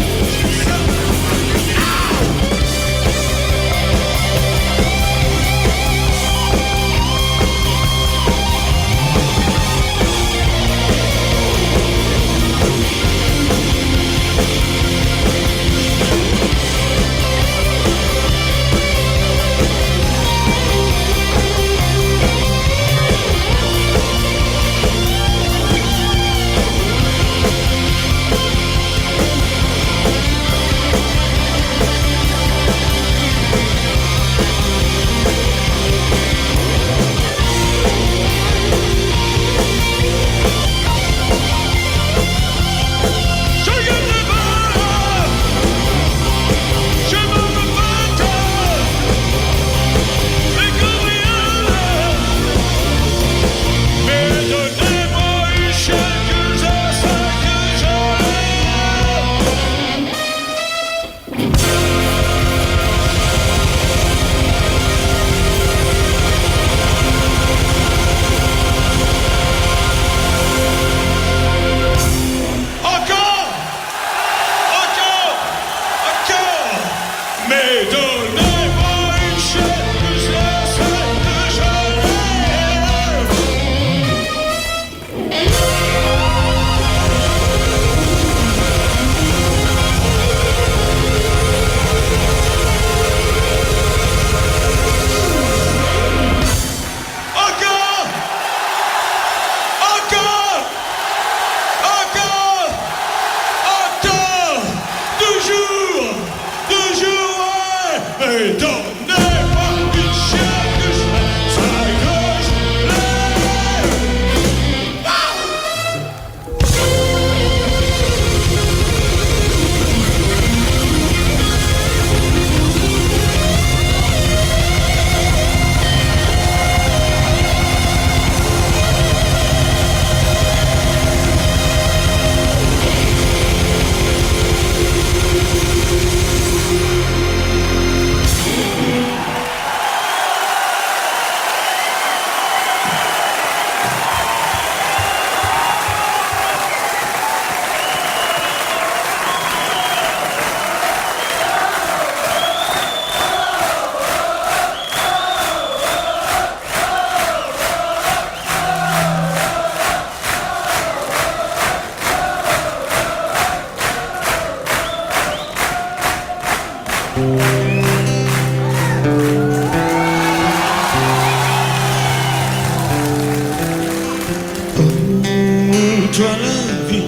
Toi la vie,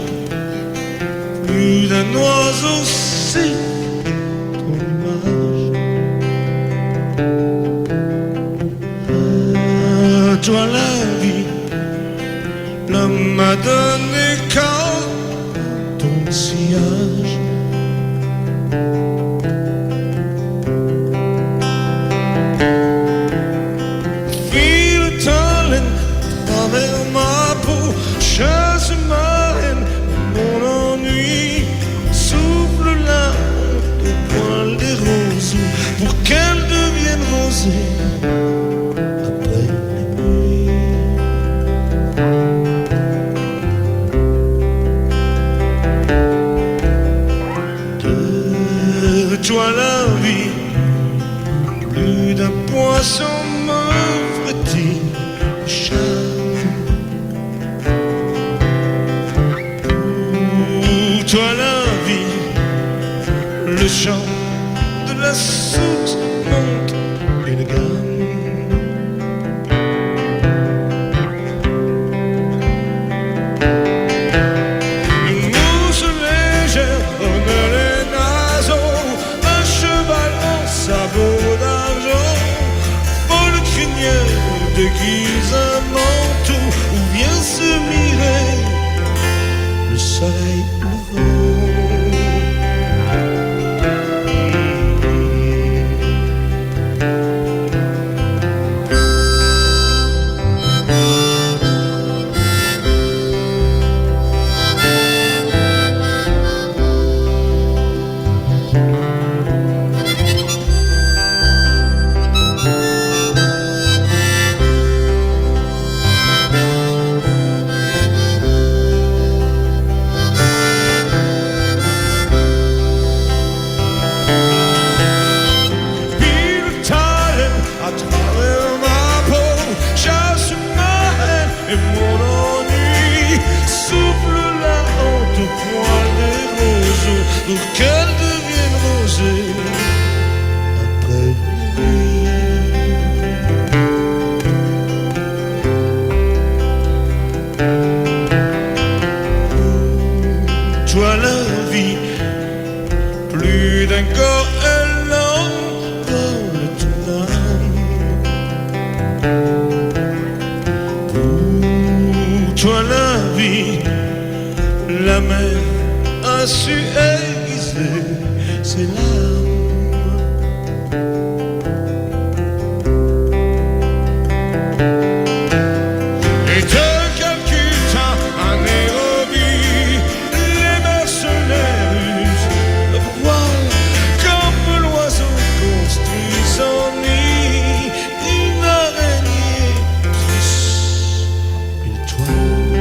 plus d'un oiseau, c'est ton image. À toi la vie, l'homme m'a donné qu'à ton sillage. File ta laine travers ma peau, chasse ma haine, mon ennui, souffle la honte au poil des roseaux pour qu'elle devienne rosée après les nuits. De toi la vie, plus d'un poisson m'offre-t-il le charme. Pour toi la vie, le chant de la source monte une gamme. Une mousse légère orne les naseaux, un cheval en sabot d'argent, folle crinière déguise un manteau où vient se mirer le soleil nouveau. de mon ennui. Souffle la honte au poil des roseaux pour qu'elle devienne rosée après minuit. Toi la vie, plus d'un corps elle envole toi. Toi la vie, la mer a su aiguiser ses larmes. Et te calculent un aérobie, les mercenaires rusent le voile comme l'oiseau construit son nid, une araignée tisse une toile.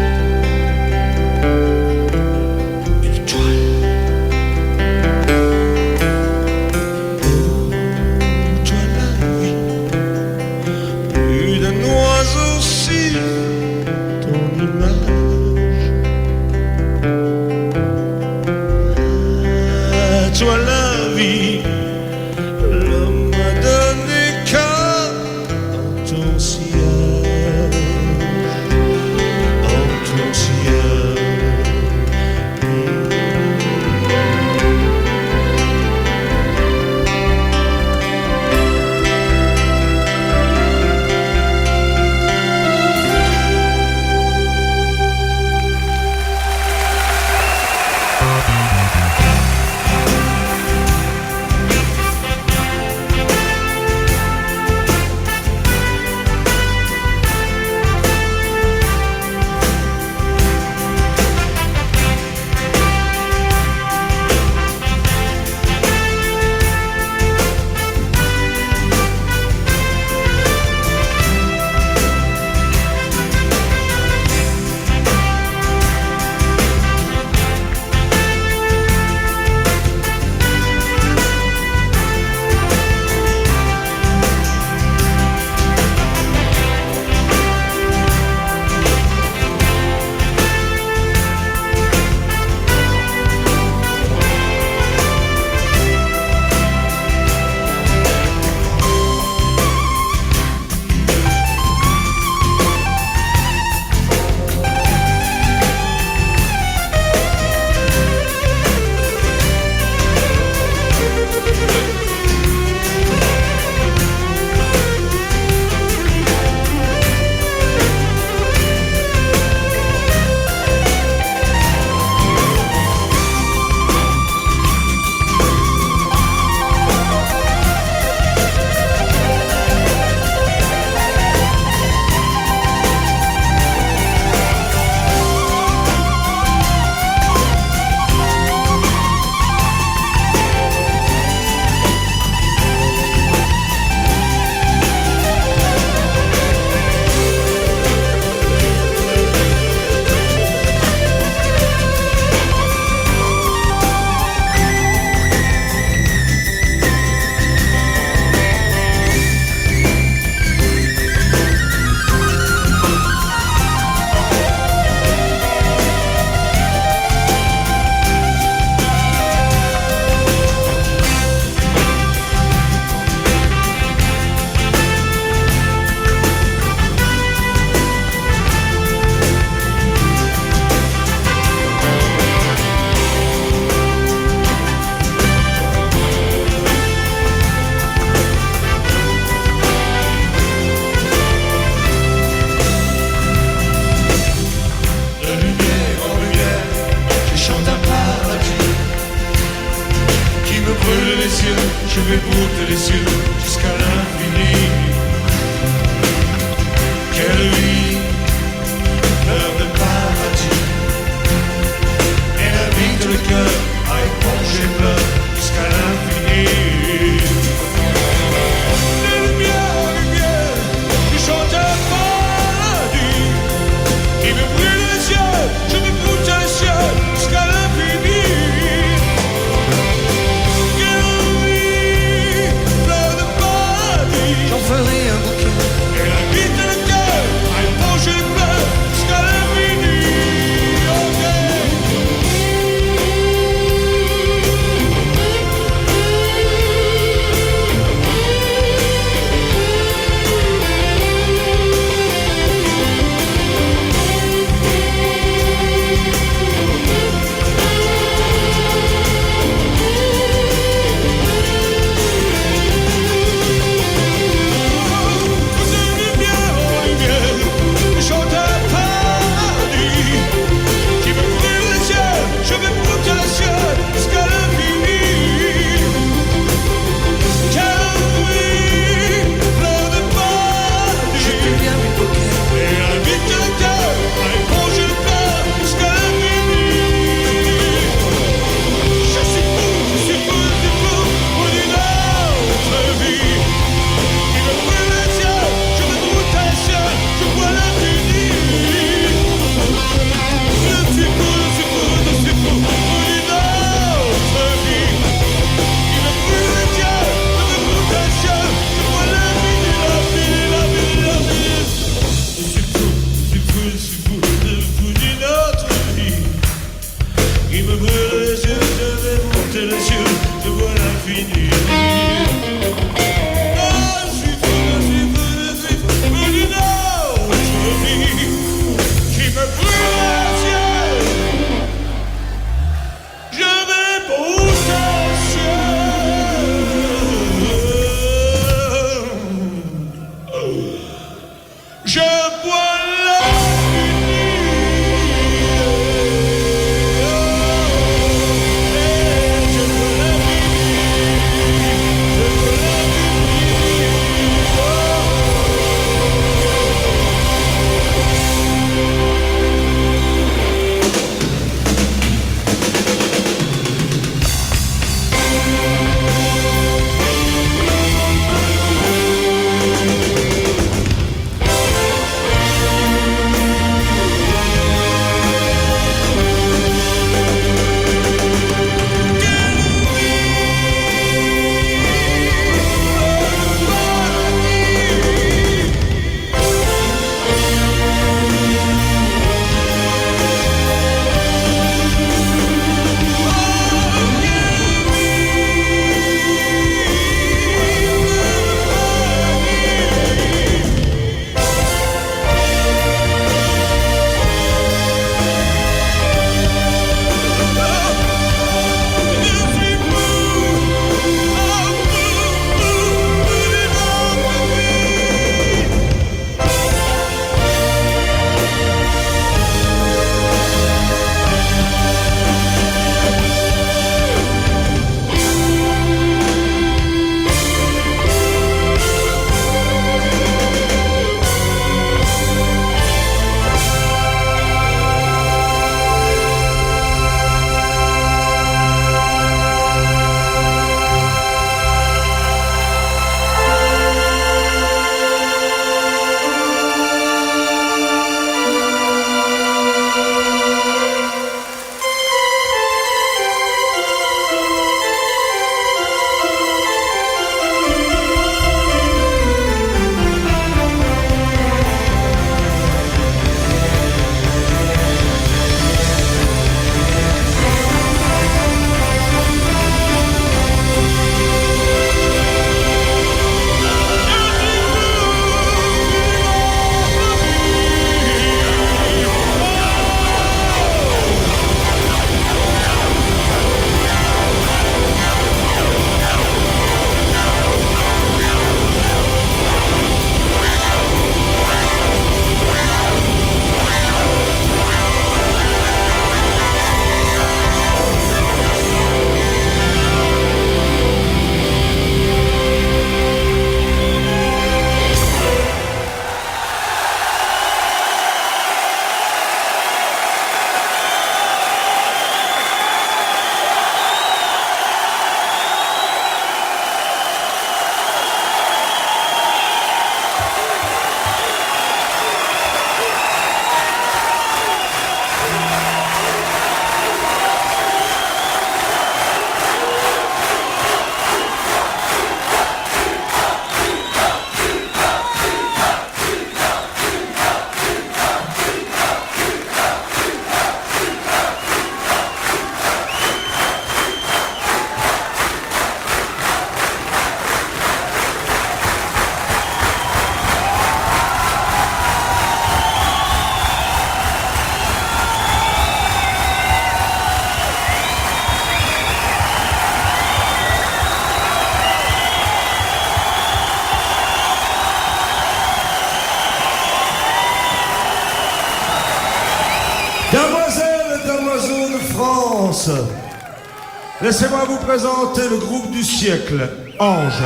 France. Laissez-moi vous présenter le groupe du siècle, Ange.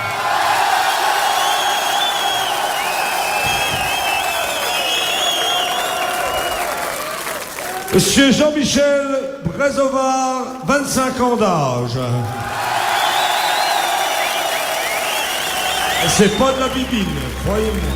Monsieur Jean-Michel Brézovar, 25 ans d'âge. C'est pas de la bibine, croyez-moi.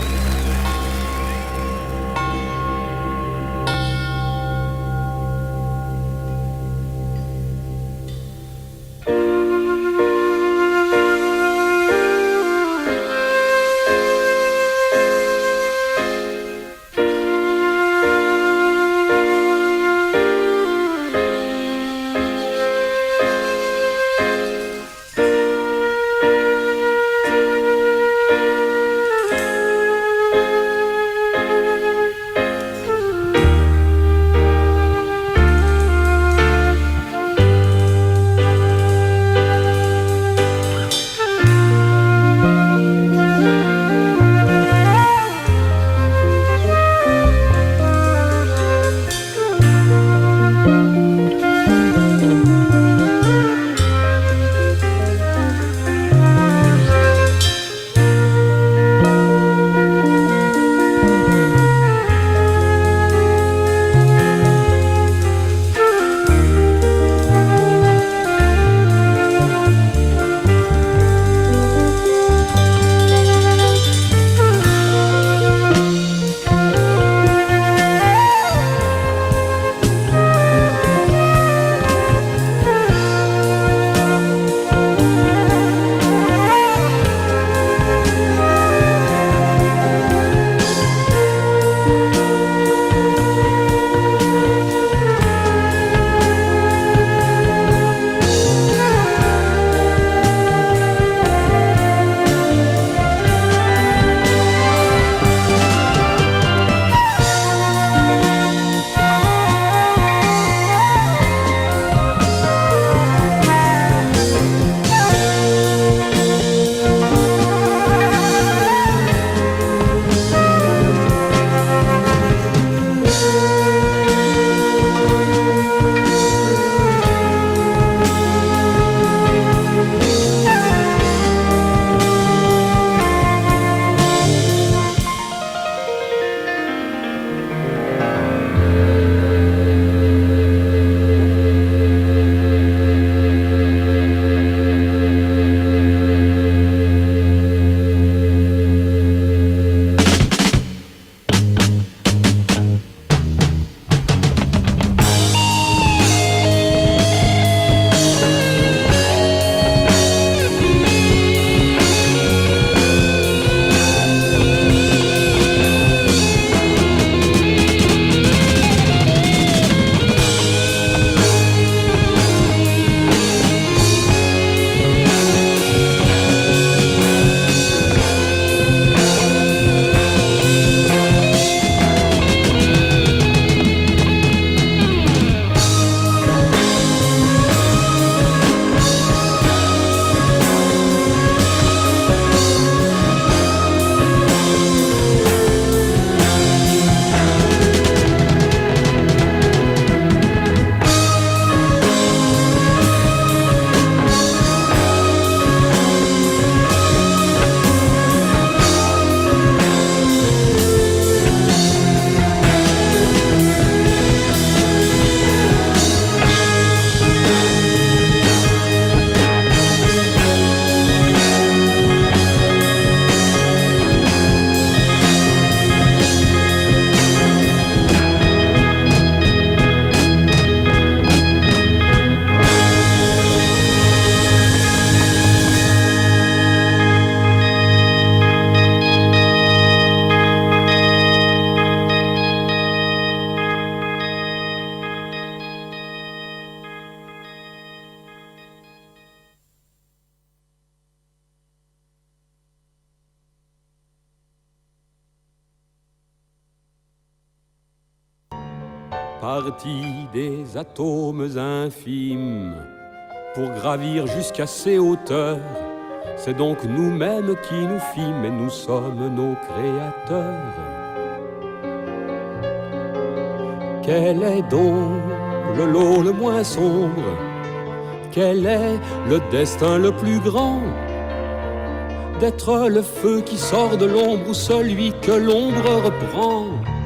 Partis des atomes infimes, pour gravir jusqu'à ces hauteurs, c'est donc nous-mêmes qui nous fîmes et nous sommes nos créateurs. Quelle est donc le lot le moins sombre. Quel est le destin le plus grand? D'être le feu qui sort de l'ombre ou celui que l'ombre reprend.